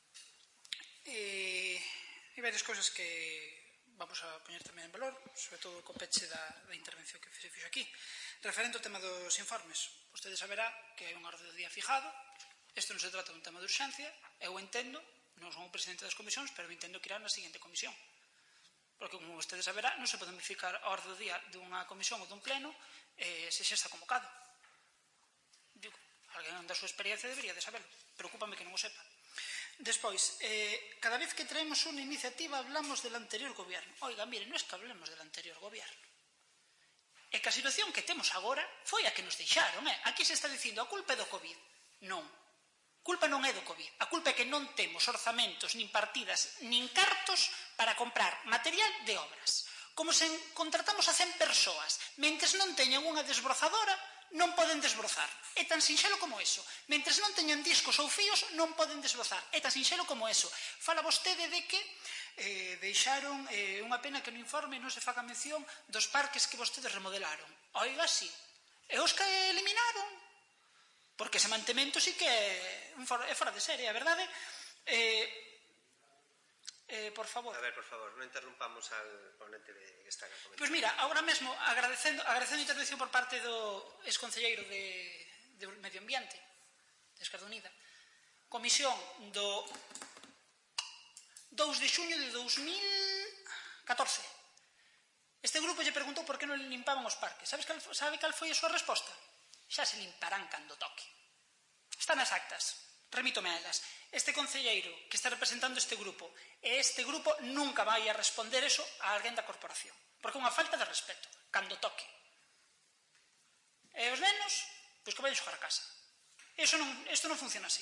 eh, hai varias cousas que vamos a poñer tamén en valor, sobre todo co peche da, da intervención que se fixo aquí. Referente ao tema dos informes, vostede saberá que hai un orde do día fijado, isto non se trata dun tema de urxencia, eu entendo, non son o presidente das comisións, pero entendo que irá na seguinte comisión. Porque, como vostede saberá, non se pode modificar a orde do día dunha comisión ou dun pleno eh, se xa está convocado. Digo, alguén da súa experiencia debería de saberlo. Preocúpame que non o sepa. Despois, eh, cada vez que traemos unha iniciativa hablamos del anterior gobierno. Oiga, mire, non é que hablemos del anterior gobierno. É que a situación que temos agora foi a que nos deixaron, eh? Aquí se está dicindo a culpa é do COVID. Non. Culpa non é do COVID. A culpa é que non temos orzamentos, nin partidas, nin cartos para comprar material de obras. Como se contratamos a cen persoas, mentres non teñan unha desbrozadora, non poden desbrozar. É tan sinxelo como eso. Mentres non teñan discos ou fíos, non poden desbrozar. É tan sinxelo como eso. Fala vostede de que eh, deixaron eh, unha pena que no informe non se faga mención dos parques que vostedes remodelaron. Oiga, sí. E os que eliminaron? Porque ese mantemento sí que é, é fora de serie, a verdade. Eh, eh, por favor. A ver, por favor, non interrumpamos al ponente que está acá comentando. Pois mira, agora mesmo, agradecendo, agradecendo a intervención por parte do exconcelleiro de, de Medio Ambiente, de Esquerda Unida, comisión do dous de xuño de dous mil catorce. Este grupo lle preguntou por que non limpaban os parques. Sabes cal, sabe cal foi a súa resposta? xa se limparán cando toque. Están nas actas, remítome a elas. Este concelleiro que está representando este grupo e este grupo nunca vai a responder eso a alguén da corporación, porque é unha falta de respeto, cando toque. E os nenos, pois que vayan xogar a casa. Isto non funciona así.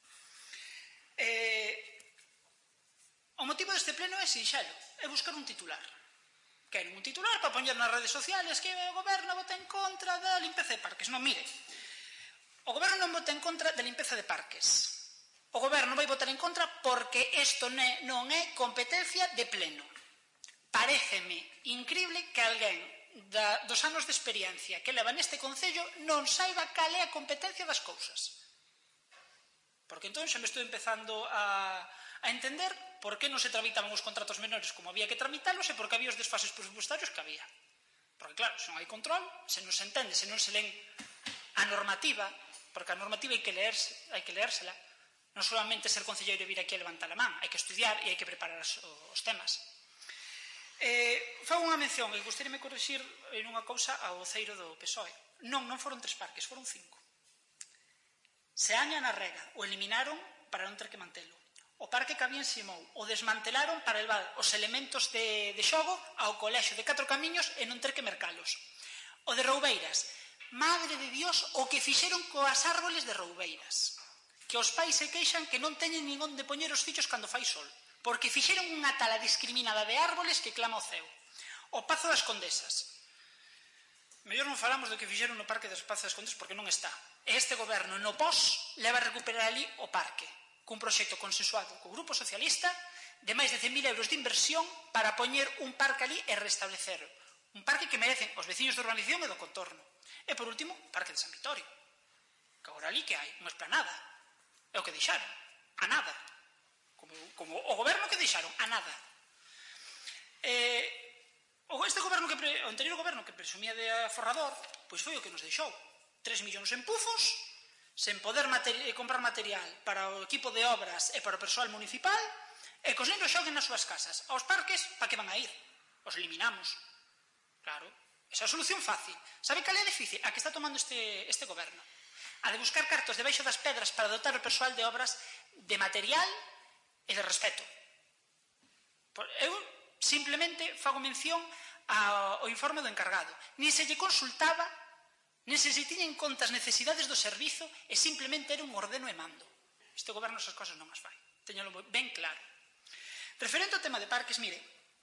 O motivo deste pleno é sinxelo, é buscar un titular. Queren un titular para poñer nas redes sociales que o goberno vota en contra da limpeza de parques. Non, mire, o goberno non vota en contra da limpeza de parques. O goberno vai votar en contra porque isto non é competencia de pleno. Paréceme increíble que alguén dos anos de experiencia que leva neste concello non saiba cal é a competencia das cousas. Porque entón xa me estou empezando a entender por que non se tramitaban os contratos menores como había que tramitalos e por que había os desfases presupuestarios que había. Porque claro, se non hai control, se non se entende, se non se len a normativa, porque a normativa hai que leérsela, non solamente ser concelleiro e vir aquí a levantar a man, hai que estudiar e hai que preparar os temas. Fago unha mención, e gostaríame corrixir en unha cousa ao voceiro do P S O E. Non, non foron tres parques, foron cinco. Seaña na Rega, o eliminaron para non ter que mantelo. O parque que había en Simou, o desmantelaron para levar os elementos de xogo ao colexio de Catro Camiños e non ter que mercalos. O de Roubeiras, madre de Dios, o que fixeron coas árboles de Roubeiras. Que os pais se queixan que non teñen nin onde poñer os fillos cando fai sol, porque fixeron unha tala discriminada de árboles que clama o ceo. O Pazo das Condesas. Mellor non falamos do que fixeron no parque das Pazo das Condesas porque non está. E este goberno no pos leva a recuperar ali o parque, cun proxecto consensuado co Grupo Socialista de máis de cen mil euros de inversión para poñer un parque ali e restablecer un parque que merecen os veciños da urbanización e do contorno. E por último, o parque de San Vitorio, que agora ali que hai unha esplanada. É o que deixaron, a nada. Como o goberno que deixaron, a nada. Este goberno, o anterior goberno que presumía de aforrador, pois foi o que nos deixou. Tres millóns en pufos, sen poder comprar material para o equipo de obras e para o persoal municipal, e cos nenos xoguen nas súas casas. Aos parques, para que van a ir? Os eliminamos. Claro, esa é a solución fácil. Sabe cal é difícil? A que está tomando este goberno. A de buscar cartos debaixo das pedras para dotar o persoal de obras de material e de respeto. Eu simplemente fago mención ao informe do encargado. Ni se lle consultaba, ni se se tiña en conta as necesidades do servizo e simplemente era un ordeno e mando. Este goberno esas cosas non as fai. Teñalo ben claro. Referente ao tema de parques, mire,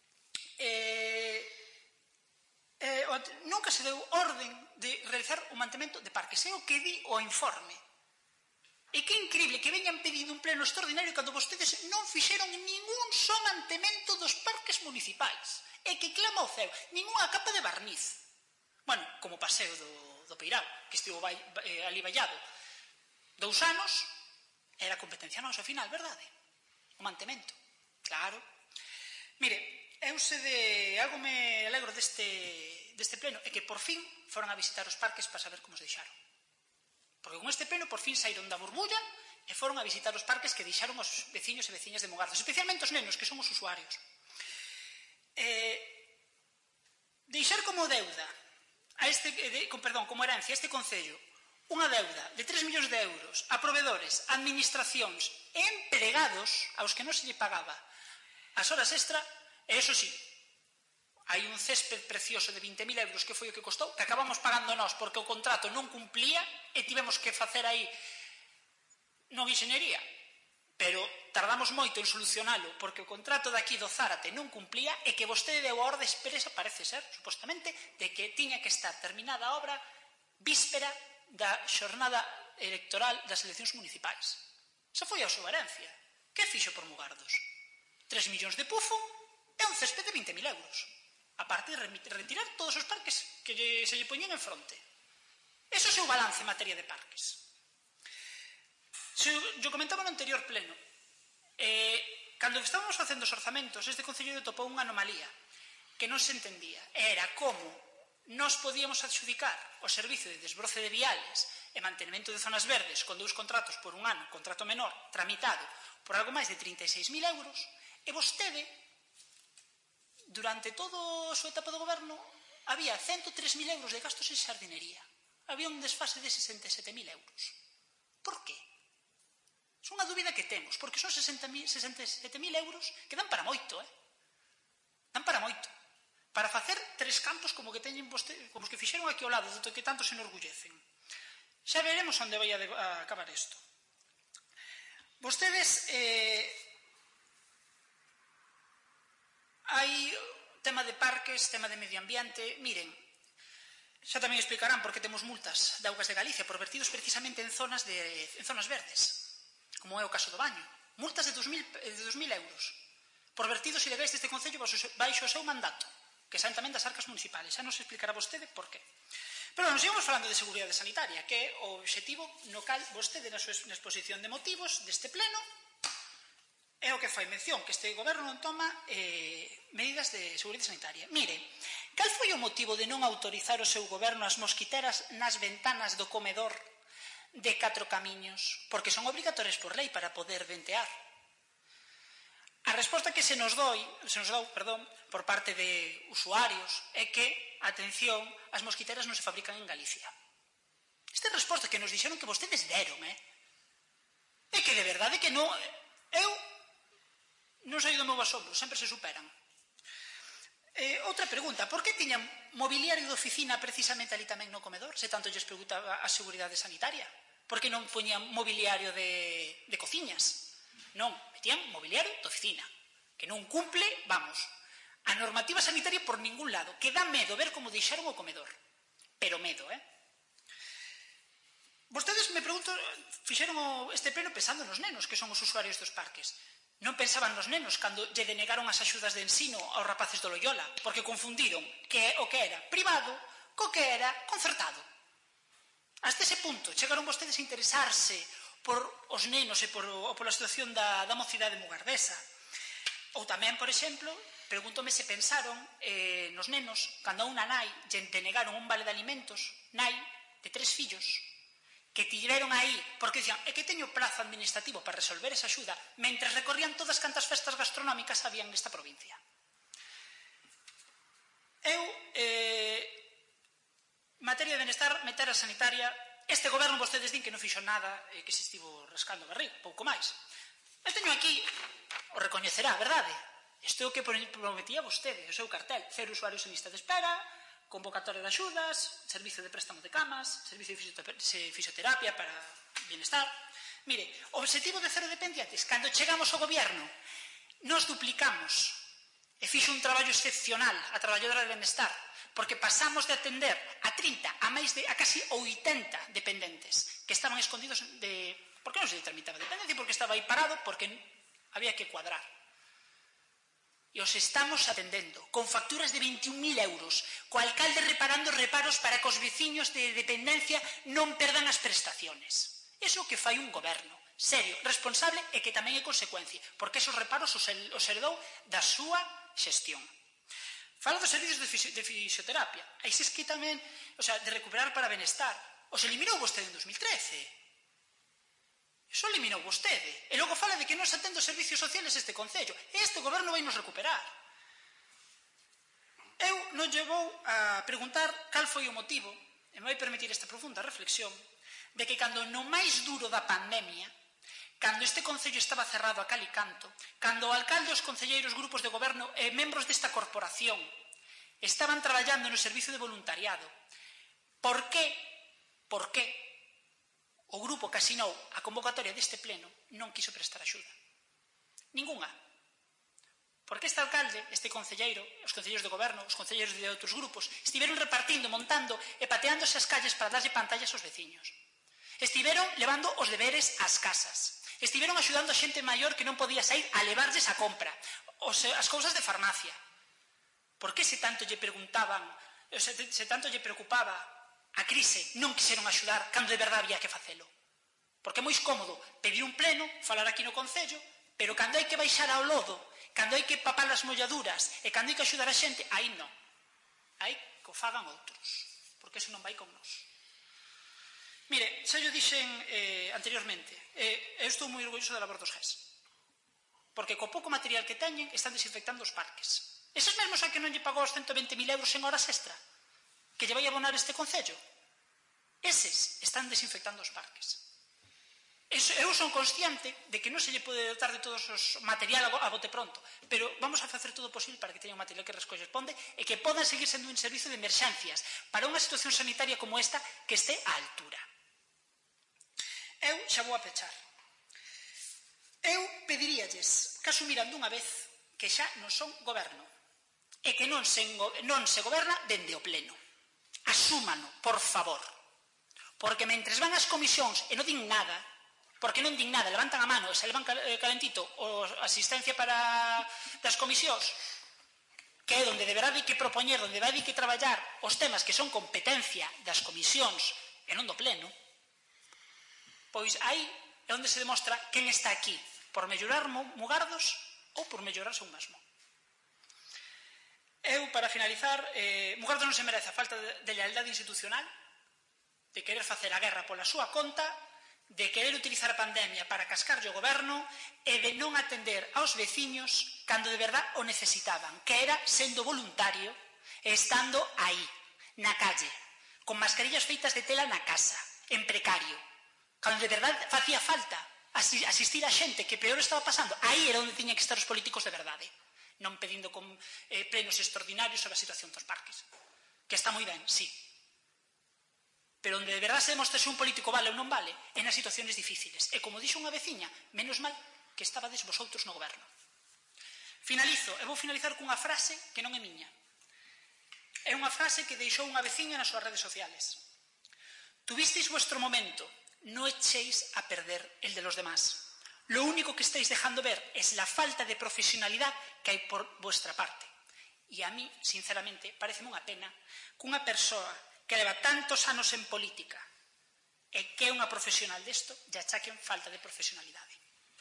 nunca se deu orden de realizar o mantemento de parques. É o que di o informe. E que increíble que veñan pedindo un pleno extraordinario cando vostedes non fixeron ningún só mantemento dos parques municipais. E que clama o ceo, ninguna capa de barniz. Bueno, como o paseo do Peirao, que estivo ali vallado. Dous anos, era competencia nosa ao final, verdade? O mantemento. Claro. Mire, eu se de algo me alegro deste pleno é que por fin foron a visitar os parques para saber como os deixaron. Porque con este pleno por fin saíron da burbulla e foron a visitar os parques que deixaron os veciños e veciñas de Mugardos, especialmente os nenos, que son os usuarios. Deixar como deuda, perdón, como herencia a este concello, unha deuda de tres millóns de euros a provedores, administracións e empregados aos que non se lle pagaba as horas extra, e iso sí, hai un césped precioso de vinte mil euros que foi o que costou, que acabamos pagando nós porque o contrato non cumplía e tivemos que facer aí non inxeniería, pero tardamos moito en solucionalo porque o contrato daqui do Zárate non cumplía e que vostede deu a orde expresa, parece ser, supostamente, de que tiña que estar terminada a obra víspera da xornada electoral das eleccións municipais. Esa foi a súa herencia. Que fixo por Mugardos? tres millóns de pufo e un césped de vinte mil euros. A parte de retirar todos os parques que se lle poñen en fronte. Ese é o seu balance en materia de parques. Eu comentaba no anterior pleno. Cando estábamos facendo os orzamentos, este concello topou unha anomalía que non se entendía. Era como nos podíamos adxudicar o servicio de desbroce de viales e mantenimento de zonas verdes con dous contratos por un ano, contrato menor, tramitado por algo máis de trinta e seis mil euros, e vostede, durante toda a súa etapa do goberno, había ciento tres mil euros de gastos en xardinería. había un desfase de sesenta e sete mil euros. Por qué? É unha dúbida que temos, porque son sesenta e sete mil euros que dan para moito, eh? Dan para moito. Para facer tres campos como que teñen vostedes, como os que fixeron aquí ao lado, do que tanto se enorgullecen. Xa veremos onde vai a acabar isto. Vostedes, eh, hai tema de parques, tema de medio ambiente, miren, xa tamén explicarán por que temos multas de Augas de Galicia por vertidos precisamente en zonas, de, en zonas verdes, como é o caso do baño. Multas de dos mil euros por vertidos ilegais deste concello baixo o seu mandato, que saen tamén das arcas municipales. Xa nos explicará vostede por qué. Pero non, sigamos falando de seguridade sanitaria, que é o obxectivo no cal vostede na súa exposición de motivos deste pleno é o que fai mención, que este goberno non toma eh, medidas de seguridade sanitaria. Mire, cal foi o motivo de non autorizar o seu goberno as mosquiteras nas ventanas do comedor de Catro Camiños? Porque son obrigatorias por lei para poder ventear. A resposta que se nos doi, se nos dou, perdón, por parte de usuarios é que, atención, as mosquiteras non se fabrican en Galicia. Esta é a resposta que nos dixeron que vostedes deron, eh? É que de verdade que non... Eu non saí do meu asombro, sempre se superan. Eh, outra pregunta, por que tiñan mobiliario de oficina precisamente ali tamén no comedor, se tanto lles preguntaba a seguridade sanitaria? Por que non poñían mobiliario de, de cociñas? Non, metían mobiliario de oficina, que non cumple, vamos, a normativa sanitaria por ningún lado, que dá medo ver como deixaron o comedor. Pero medo, eh? Vostedes, me pregunto, fixeron este pleno pensando nos nenos, que son os usuarios dos parques. Non pensaban nos nenos cando lle denegaron as axudas de ensino aos rapaces do Loyola, porque confundiron que o que era privado co que era concertado. Hasta ese punto chegaron vostedes a interesarse por os nenos e por, ou pola situación da, da mocidade mugardesa. Ou tamén, por exemplo, pregúntome se pensaron eh, nos nenos cando a unha nai lle denegaron un vale de alimentos, nai de tres fillos, que tiveron aí, porque dicían, é que teño prazo administrativo para resolver esa axuda, mentres recorrían todas cantas festas gastronómicas habían nesta provincia. Eu, eh, materia de benestar, materia sanitaria, este goberno vostedes din que non fixo nada, eh, que se estivo rascando o barrigo, pouco máis. Eu teño aquí, o recoñecerá, verdade? Isto é o que prometía vostede, o seu cartel, cero usuarios en lista de espera, convocatoria de axudas, servicio de préstamo de camas, servicio de fisioterapia para bienestar. Mire, o objetivo de cero dependientes, cando chegamos ao goberno, nos duplicamos e fixo un traballo excepcional a traballadora de benestar, porque pasamos de atender a trinta, a máis de, a casi oitenta dependentes que estaban escondidos de... Por que non se tramitaba dependencia? Porque estaba aí parado, porque había que cuadrar. E os estamos atendendo con facturas de veintiún mil euros, co alcalde reparando reparos para que os veciños de dependencia non perdan as prestaciones. Iso que fai un goberno serio, responsable e que tamén é consecuencia, porque esos reparos os herdou da súa xestión. Fala dos servicios de, fisio, de fisioterapia. Aí se que tamén, o sea, de recuperar para benestar. Os eliminou vostede en dos mil trece. Iso eliminou vostede. E logo fala de que non se atende os servicios sociales este concello. E este goberno vai nos recuperar. Eu non lle vou a preguntar cal foi o motivo, e me vai permitir esta profunda reflexión, de que cando no máis duro da pandemia, cando este concello estaba cerrado a cal e canto, cando o alcalde, os concelleiros, grupos de goberno e membros desta corporación estaban traballando no servicio de voluntariado, por que, por que o grupo que asinou a convocatoria deste pleno non quiso prestar axuda? Ninguna. Porque este alcalde, este concelleiro, os concelleiros de goberno, os concelleiros de outros grupos, estiveron repartindo, montando e pateándose as calles para darlle pantallas aos veciños. Estiveron levando os deberes ás casas. Estiveron axudando a xente maior que non podía sair a levarlles a compra, os, as cousas de farmacia. Por que se tanto lle preguntaban, se, se tanto lle preocupaba a crise, non quixeron axudar cando de verdade había que facelo? Porque é moi cómodo pedir un pleno, falar aquí no concello, pero cando hai que baixar ao lodo, cando hai que papar as molladuras e cando hai que axudar a xente, aí non. Aí que o fagan outros, porque eso non vai con nós. Mire, xa yo dixen eh, anteriormente, eh, eu estou moi orgulloso da labor dos G E S, porque co pouco material que teñen están desinfectando os parques. Eses mesmos a que non lle pagou os ciento vinte mil euros en horas extra, que lle vai abonar este concello. Eses están desinfectando os parques. Eu son consciente de que non se lle pode dotar de todos os material a bote pronto, pero vamos a facer todo o posible para que teña un material que corresponde e que podan seguir sendo un servicio de emerxencias para unha situación sanitaria como esta que este á altura. Eu xa vou a pechar. Eu pediríalles que asumiran dunha vez que xa non son goberno e que non se, non se goberna dende o pleno. Asúmano, por favor. Porque mentres van as comisións e non din nada, porque non din nada, levantan a mano e se levan calentito a asistencia para das comisións, que é onde deberá de que propoñer, onde deberá de que traballar os temas que son competencia das comisións e non do pleno, pois aí é onde se demostra quen está aquí, por mellorar Mugardos ou por mellorarse un mesmo. Eu, para finalizar, eh, Mugardos non se merece a falta de lealdade institucional, de querer facer a guerra pola súa conta, de querer utilizar a pandemia para cascarlle o goberno e de non atender aos veciños cando de verdad o necesitaban, que era sendo voluntario e estando aí, na calle, con mascarillas feitas de tela na casa, en precario, cando de verdad facía falta asistir a xente que peor estaba pasando. Aí era onde tiñan que estar os políticos de verdade, non pedindo con plenos extraordinarios sobre a situación dos parques, que está moi ben, sí, pero onde de verdade se demostra se un político vale ou non vale é nas situaciones difíciles. E como dixo unha veciña, menos mal que estabades vosotros no goberno. Finalizo, e vou finalizar cunha frase que non é miña. É unha frase que deixou unha veciña nas súas redes sociales. Tuvisteis vuestro momento, no echéis a perder el de los demás. Lo único que estáis dejando ver es la falta de profesionalidad que hai por vuestra parte. E a mí, sinceramente, pareceme unha pena que unha persoa que leva tantos anos en política e que é unha profesional desto, lle achaquen falta de profesionalidade.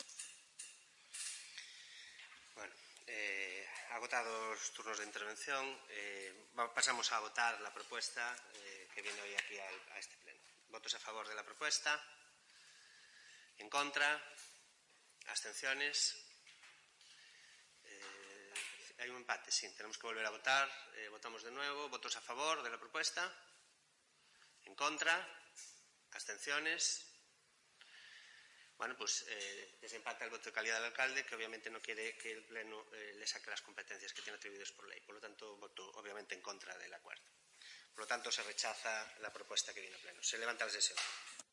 Bueno, eh, agotados os turnos de intervención, eh, pasamos a votar la propuesta eh, que viene hoy aquí a, a este pleno. ¿Votos a favor de la propuesta? ¿En contra? ¿Abstenciones? Eh, hay un empate, sí, tenemos que volver a votar. Eh, votamos de nuevo. ¿Votos a favor de la propuesta? ¿En contra? ¿Abstenciones? Bueno, pues eh, desempata el voto de calidad del alcalde, que obviamente no quiere que el Pleno eh, le saque las competencias que tiene atribuidas por ley. Por lo tanto, voto obviamente en contra del acuerdo. Por lo tanto, se rechaza la propuesta que viene al Pleno. Se levanta la sesión.